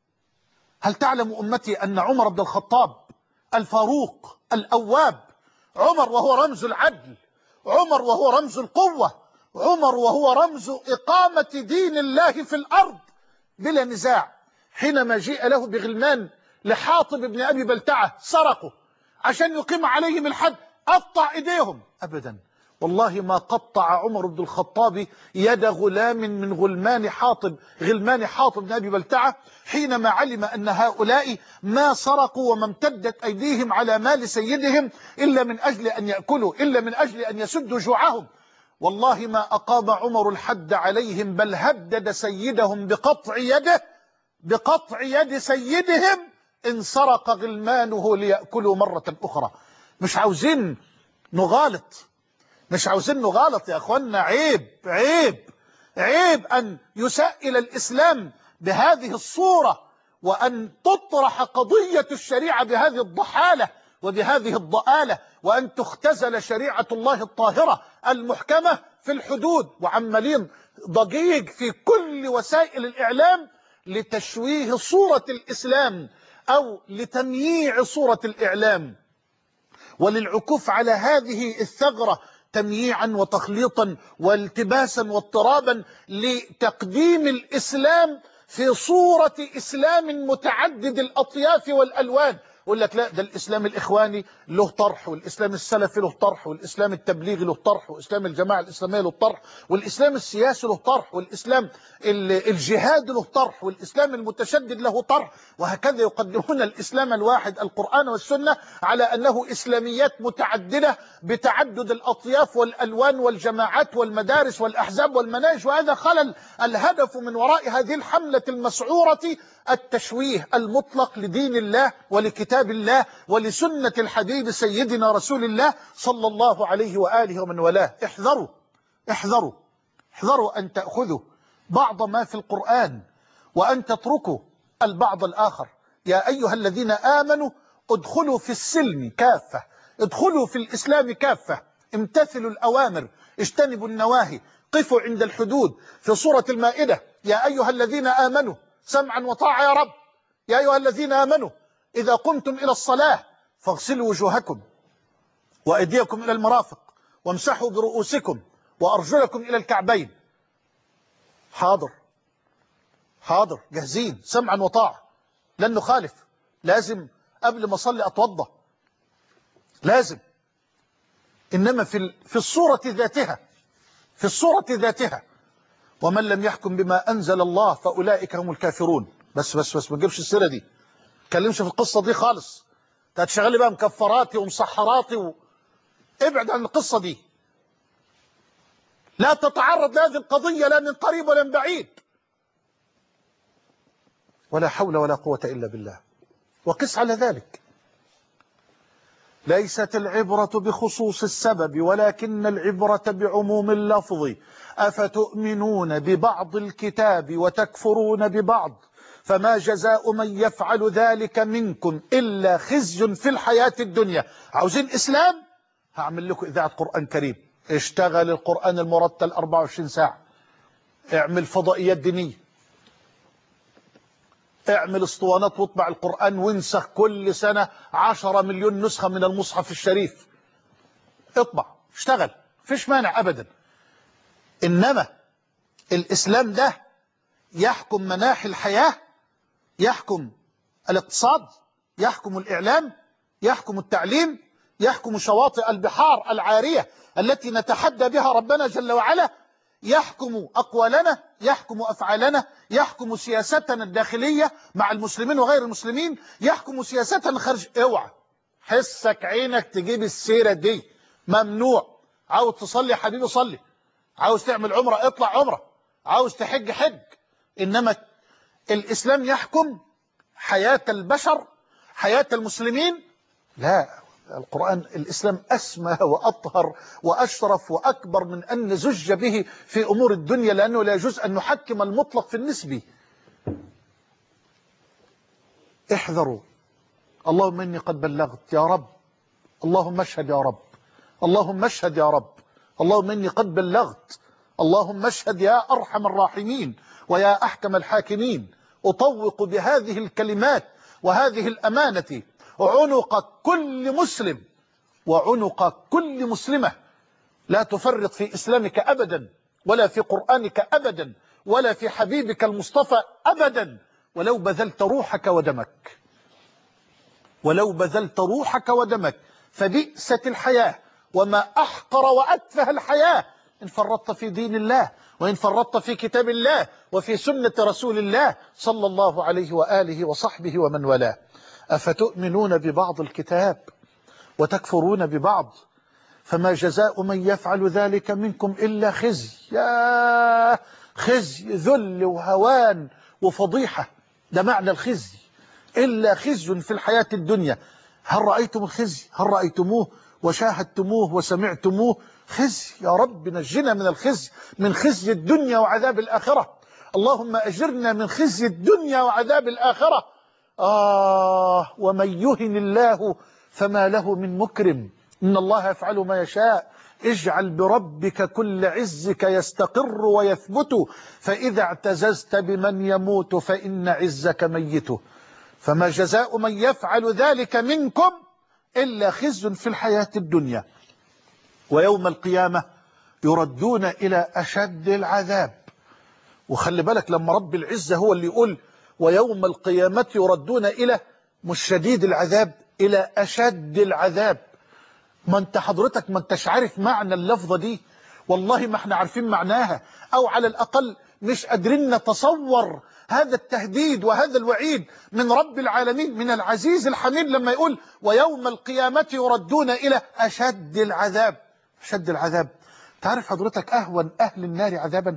هل تعلم أمتي أن عمر بن الخطاب الفاروق الأواب، عمر وهو رمز العدل، عمر وهو رمز القوة، عمر وهو رمز إقامة دين الله في الأرض بلا نزاع، حينما جيء له بغلمان لحاطب بن أبي بلتعة سرقوا عشان يقيم عليهم الحد، قطع إيديهم؟ أبدا، والله ما قطع عمر بن الخطاب يد غلام من غلمان حاطب غلمان حاطب بن أبي بلتعة حينما علم أن هؤلاء ما سرقوا وما امتدت أيديهم على مال سيدهم إلا من أجل أن يأكلوا، إلا من أجل أن يسدوا جوعهم. والله ما أقام عمر الحد عليهم، بل هدد سيدهم بقطع يده، بقطع يد سيدهم إن سرق غلمانه ليأكلوا مرة أخرى. مش عاوزين نغالط، مش عاوزين نغالط يا أخوانا. عيب عيب عيب أن يسائل الإسلام بهذه الصورة، وأن تطرح قضية الشريعة بهذه الضحالة وبهذه الضآلة، وأن تختزل شريعة الله الطاهرة المحكمة في الحدود. وعمالين ضجيج في كل وسائل الإعلام لتشويه صورة الإسلام أو لتمييع صورة الإعلام وللعكوف على هذه الثغرة تمييعا وتخليطا والتباسا واضطرابا لتقديم الإسلام في صورة إسلام متعدد الأطياف والألوان. يقول لك لا، ده الإسلام الإخواني له طرح، والإسلام السلفي له طرح، والإسلام التبليغي له طرح، والإسلام الجماعة الإسلامية له طرح، والإسلام السياسي له طرح، والإسلام الجهاد له طرح، والإسلام المتشدد له طرح، وهكذا يقدمون الإسلام الواحد القرآن والسنة على أنه إسلاميات متعددة بتعدد الأطياف والألوان والجماعات والمدارس والأحزاب والمناهج، وهذا خلل. الهدف من وراء هذه الحملة المسعورة التشويه المطلق لدين الله ولكتاب الله ولسنة الحبيب سيدنا رسول الله صلى الله عليه وآله ومن والاه. احذروا احذروا احذروا أن تأخذوا بعض ما في القرآن وأن تتركوا البعض الآخر. يا أيها الذين آمنوا ادخلوا في السلم كافة، ادخلوا في الإسلام كافة، امتثلوا الأوامر، اجتنبوا النواهي، قفوا عند الحدود. في سورة المائدة يا أيها الذين آمنوا سمعا وطاعة يا رب، يا أيها الذين آمنوا إذا قمتم إلى الصلاة فاغسلوا وجوهكم وأيديكم إلى المرافق وامسحوا برؤوسكم وأرجلكم إلى الكعبين. حاضر حاضر، جاهزين سمعا وطاعة، لن نخالف. لازم قبل ما أصلي أتوضى، لازم. إنما في في الصورة ذاتها، في الصورة ذاتها ومن لم يحكم بما أنزل الله فأولئك هم الكافرون. بس بس بس ما تجيبش السيرة دي، ما تكلمش في القصة دي خالص. انت هتشغلي بقى مكفراتي ومسحراتي و... ابعد عن القصة دي، لا تتعرض لهذه القضية لا من قريب ولا من بعيد. ولا حول ولا قوة إلا بالله. وقس على ذلك. ليست العبرة بخصوص السبب ولكن العبرة بعموم اللفظ. أفتؤمنون ببعض الكتاب وتكفرون ببعض فما جزاء من يفعل ذلك منكم إلا خزي في الحياة الدنيا. عاوزين إسلام؟ هعمل لكم إذاعة قرآن كريم، اشتغل القرآن المرتل أربعة وعشرين ساعة، اعمل فضائيات دينية، اعمل اسطوانات واطبع القرآن وانسخ كل سنة عشرة مليون نسخة من المصحف الشريف. اطبع، اشتغل، مفيش مانع أبدا. إنما الإسلام ده يحكم مناحي الحياة، يحكم الاقتصاد، يحكم الإعلام، يحكم التعليم، يحكم شواطئ البحار العارية التي نتحدى بها ربنا جل وعلا، يحكم أقوالنا، يحكم أفعالنا، يحكم سياستنا الداخلية مع المسلمين وغير المسلمين، يحكم سياستنا خارج. اوعى حسك عينك تجيب السيرة دي، ممنوع. عاوز تصلي يا حبيبي صلي، عاوز تعمل عمرة اطلع عمرة، عاوز تحج حج. إنما الإسلام يحكم حياة البشر، حياة المسلمين. لا، القرآن الإسلام أسمى وأطهر وأشرف وأكبر من أن نزج به في أمور الدنيا، لأنه لا يجوز أن نحكم المطلق في النسبي. احذروا. اللهم إني قد بلغت يا رب، اللهم اشهد يا رب، اللهم اشهد يا رب، اللهم إني قد بلغت، اللهم اشهد يا أرحم الراحمين ويا أحكم الحاكمين. أطوق بهذه الكلمات وهذه الأمانة عنق كل مسلم وعنق كل مسلمة. لا تفرط في إسلامك أبدا، ولا في قرآنك أبدا، ولا في حبيبك المصطفى أبدا، ولو بذلت روحك ودمك، ولو بذلت روحك ودمك. فبئست الحياة وما أحقر وأتفه الحياة إن فرطت في دين الله، وإن فرطت في كتاب الله وفي سنة رسول الله صلى الله عليه وآله وصحبه ومن والاه. أفتؤمنون ببعض الكتاب وتكفرون ببعض، فما جزاء من يفعل ذلك منكم إلا خزي. يا خزي، ذل وهوان وفضيحة، ده معنى الخزي. إلا خزي في الحياة الدنيا. هل رأيتم الخزي؟ هل رأيتموه وشاهدتموه وسمعتموه؟ خزي. يا رب نجنا من الخزي، من خزي الدنيا وعذاب الآخرة. اللهم أجرنا من خزي الدنيا وعذاب الآخرة. آه ومن يهن الله فما له من مكرم، إن الله يفعل ما يشاء. اجعل بربك كل عزك يستقر ويثبت، فإذا اعتززت بمن يموت فإن عزك ميت. فما جزاء من يفعل ذلك منكم إلا خزي في الحياة الدنيا، ويوم القيامة يردون إلى أشد العذاب. وخلي بالك لما رب العزة هو اللي يقول ويوم القيامة يردون إلى مش شديد العذاب، إلى أشد العذاب. ما انت حضرتك ما انتش عارف معنى اللفظة دي، والله ما احنا عارفين معناها، أو على الأقل مش قادرين نتصور هذا التهديد وهذا الوعيد من رب العالمين، من العزيز الحميد، لما يقول ويوم القيامة يردون إلى أشد العذاب. أشد العذاب. تعرف حضرتك أهون أهل النار عذابا؟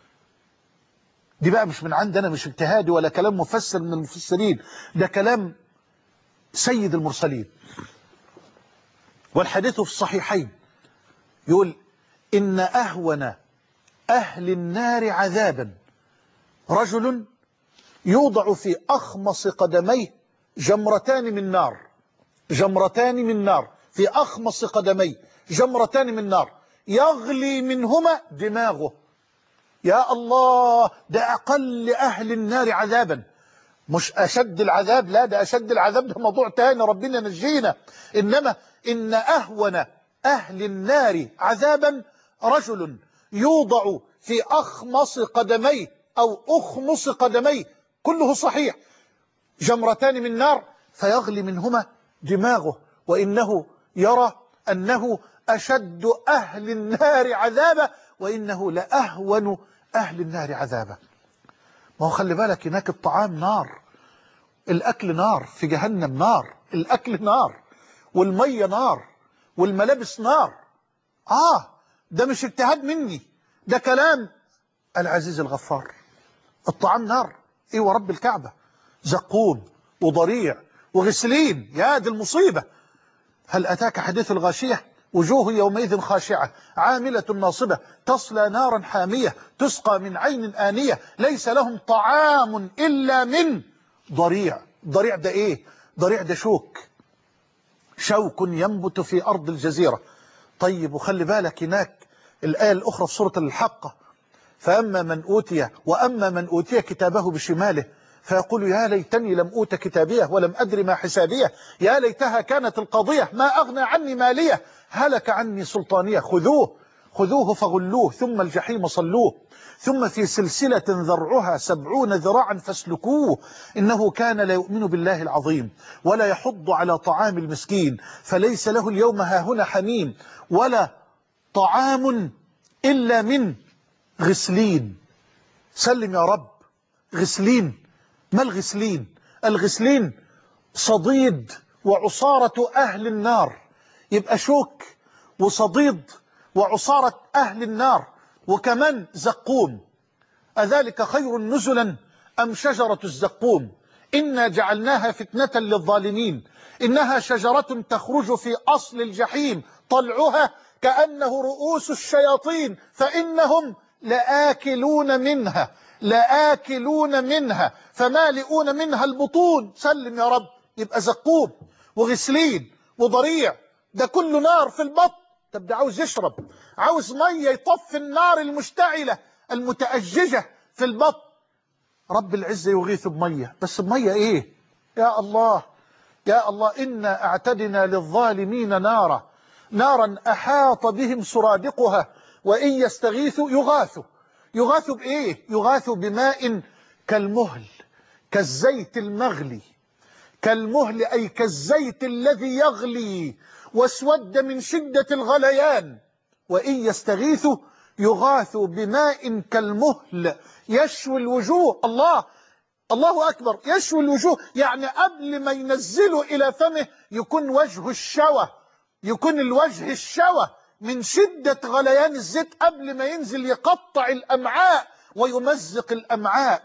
دي بقى مش من عندنا، مش اجتهادي ولا كلام مفسر من المفسرين، ده كلام سيد المرسلين، والحديث في الصحيحين يقول إن أهون أهل النار عذابا رجل يوضع في أخمص قدميه جمرتان من نار، جمرتان من نار في أخمص قدميه جمرتان من نار، يغلي منهما دماغه. يا الله، ده أقل أهل النار عذابا، مش أشد العذاب، لا ده أشد العذاب ده موضوع تاني، ربنا نجينا. إنما إن أهون أهل النار عذابا رجل يوضع في أخمص قدميه أو أخمص قدميه، كله صحيح، جمرتان من نار فيغلي منهما دماغه، وإنه يرى أنه أشد أهل النار عذابا وإنه لأهون أهل النار عذابا. ما هو خلي بالك هناك الطعام نار، الأكل نار، في جهنم نار، الأكل نار، والمية نار، والملابس نار. آه ده مش اجتهاد مني، ده كلام العزيز الغفار. الطعام نار، إيه ورب الكعبة، زقوم وضريع وغسلين، يا دي المصيبة. هل أتاك حديث الغاشية؟ وجوه يومئذ خاشعة عاملة ناصبة تصلى نارا حامية تسقى من عين آنية ليس لهم طعام إلا من ضريع. ضريع ده إيه؟ ضريع ده شوك، شوك ينبت في أرض الجزيرة. طيب وخلي بالك هناك الآية الأخرى في سورة الحاقة، فأما من أوتي وأما من أوتي كتابه بشماله فيقول يا ليتني لم أوت كتابيه ولم أدر ما حسابيه، يا ليتها كانت القضية ما أغنى عني ماليه، هلك عني سلطانيه. خذوه خذوه فغلوه ثم الجحيم صلوه، ثم في سلسلة ذرعها سبعون ذراعا فاسلكوه، إنه كان لا يؤمن بالله العظيم ولا يحض على طعام المسكين، فليس له اليوم هاهنا حميم ولا طعام إلا من غسلين. سلم يا رب. غسلين، ما الغسلين؟ الغسلين صديد وعصارة أهل النار، يبقى شوك وصديد وعصارة أهل النار، وكمان زقوم. أذلك خير نزلا أم شجرة الزقوم؟ إنا جعلناها فتنة للظالمين، إنها شجرة تخرج في أصل الجحيم، طلعها كأنه رؤوس الشياطين، فإنهم لآكلون منها لآكلون منها فمالئون منها البطون. سلم يا رب. يبقى زقوم وغسلين وضريع، ده كله نار في البطن. طب ده عاوز يشرب، عاوز مية يطفي النار المشتعلة المتأججة في البطن. رب العزة يغيث بمية، بس بمية ايه؟ يا الله يا الله، إنا أعتدنا للظالمين نارا نارا أحاط بهم سرادقها وإن يستغيثوا يغاثوا. يغاثوا بإيه؟ يغاثوا بماء كالمهل، كالزيت المغلي، كالمهل أي كالزيت الذي يغلي واسود من شدة الغليان. وإن يستغيثوا يغاثوا بماء كالمهل يشوي الوجوه. الله الله أكبر، يشوي الوجوه، يعني قبل ما ينزلوا إلى فمه يكون وجه الشوى، يكون الوجه الشوى من شدة غليان الزيت، قبل ما ينزل يقطع الأمعاء ويمزق الأمعاء.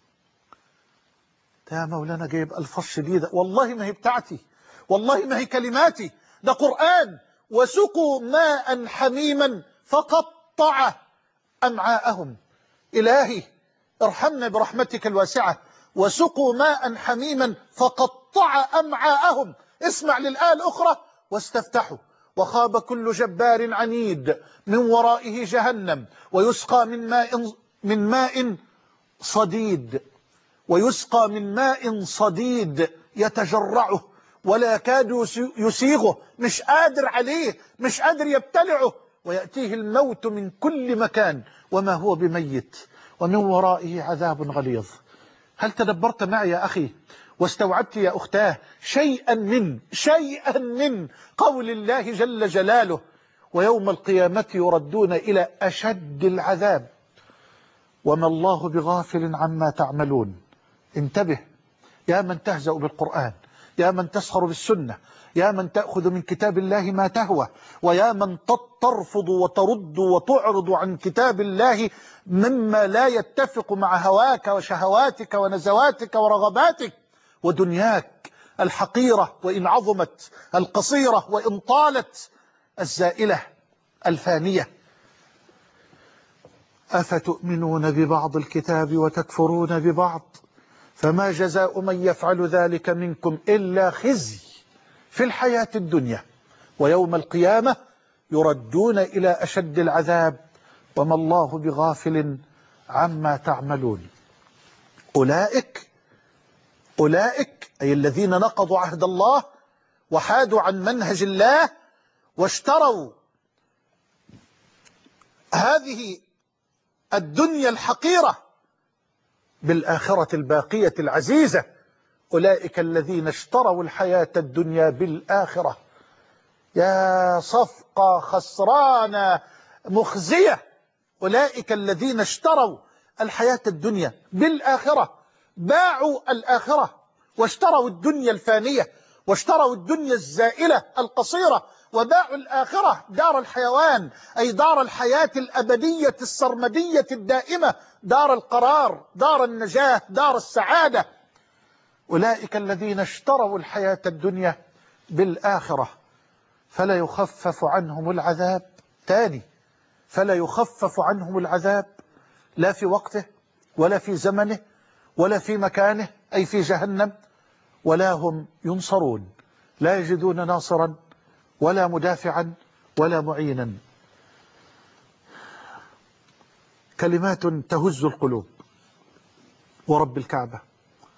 يا مولانا جايب ألفاظ شديدة، والله ما هي بتاعتي، والله ما هي كلماتي، ده قرآن. وسقوا ماء حميما فقطع أمعاءهم. إلهي ارحمنا برحمتك الواسعة. وسقوا ماء حميما فقطع أمعاءهم. اسمع للآية الأخرى: واستفتحوا وخاب كل جبار عنيد من ورائه جهنم ويسقى من ماء من ماء صديد ويسقى من ماء صديد يتجرعه ولا يكاد يسيغه، مش قادر عليه، مش قادر يبتلعه، ويأتيه الموت من كل مكان وما هو بميت ومن ورائه عذاب غليظ. هل تدبرت معي يا أخي واستوعبت يا أختاه شيئا من شيئا من قول الله جل جلاله: ويوم القيامة يردون إلى أشد العذاب وما الله بغافل عما تعملون. انتبه يا من تهزأ بالقرآن، يا من تسخر بالسنة، يا من تأخذ من كتاب الله ما تهوى، ويا من ترفض وترد وتعرض عن كتاب الله مما لا يتفق مع هواك وشهواتك ونزواتك ورغباتك ودنياك الحقيرة وإن عظمت، القصيرة وإن طالت، الزائلة الفانية. أفتؤمنون ببعض الكتاب وتكفرون ببعض فما جزاء من يفعل ذلك منكم إلا خزي في الحياة الدنيا ويوم القيامة يردون إلى أشد العذاب وما الله بغافل عما تعملون. أولئك أولئك أي الذين نقضوا عهد الله وحادوا عن منهج الله واشتروا هذه الدنيا الحقيرة بالآخرة الباقية العزيزة. أولئك الذين اشتروا الحياة الدنيا بالآخرة. يا صفقة خسرانة مخزية. أولئك الذين اشتروا الحياة الدنيا بالآخرة، باعوا الآخرة واشتروا الدنيا الفانية واشتروا الدنيا الزائلة القصيرة، وباعوا الآخرة دار الحيوان، أي دار الحياة الأبدية السرمدية الدائمة، دار القرار، دار النجاة، دار السعادة. أولئك الذين اشتروا الحياة الدنيا بالآخرة فلا يخفف عنهم العذاب. تاني، فلا يخفف عنهم العذاب، لا في وقته ولا في زمنه ولا في مكانه، أي في جهنم، ولا هم ينصرون، لا يجدون ناصرا ولا مدافعا ولا معينا. كلمات تهز القلوب ورب الكعبة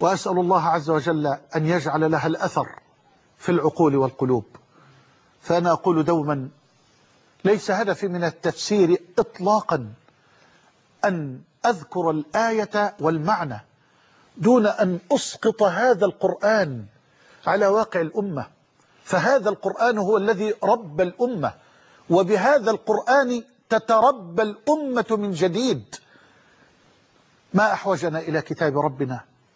وأسأل الله عز وجل أن يجعل لها الأثر في العقول والقلوب. فأنا أقول دوما ليس هدفي من التفسير إطلاقا أن أذكر الآية والمعنى دون أن أسقط هذا القرآن على واقع الأمة، فهذا القرآن هو الذي ربى الأمة، وبهذا القرآن تتربى الأمة من جديد. ما أحوجنا إلى كتاب ربنا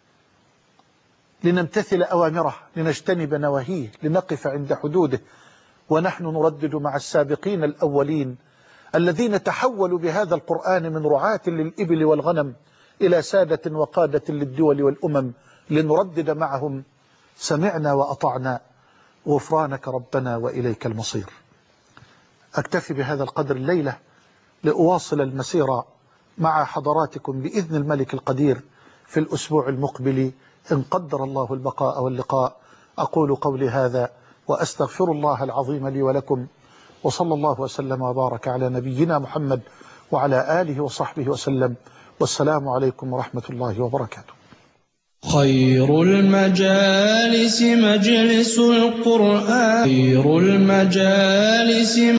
لنمتثل أوامره، لنجتنب نواهيه، لنقف عند حدوده، ونحن نردد مع السابقين الأولين الذين تحولوا بهذا القرآن من رعاة للإبل والغنم إلى سادة وقادة للدول والأمم، لنردد معهم سمعنا وأطعنا غفرانك ربنا وإليك المصير. أكتفي بهذا القدر الليلة لأواصل المسيرة مع حضراتكم بإذن الملك القدير في الأسبوع المقبل إن قدر الله البقاء واللقاء. أقول قولي هذا وأستغفر الله العظيم لي ولكم، وصلى الله وسلم وبارك على نبينا محمد وعلى آله وصحبه وسلم، والسلام عليكم ورحمة الله وبركاته. خير المجالس مجلس القرآن، خير المجالس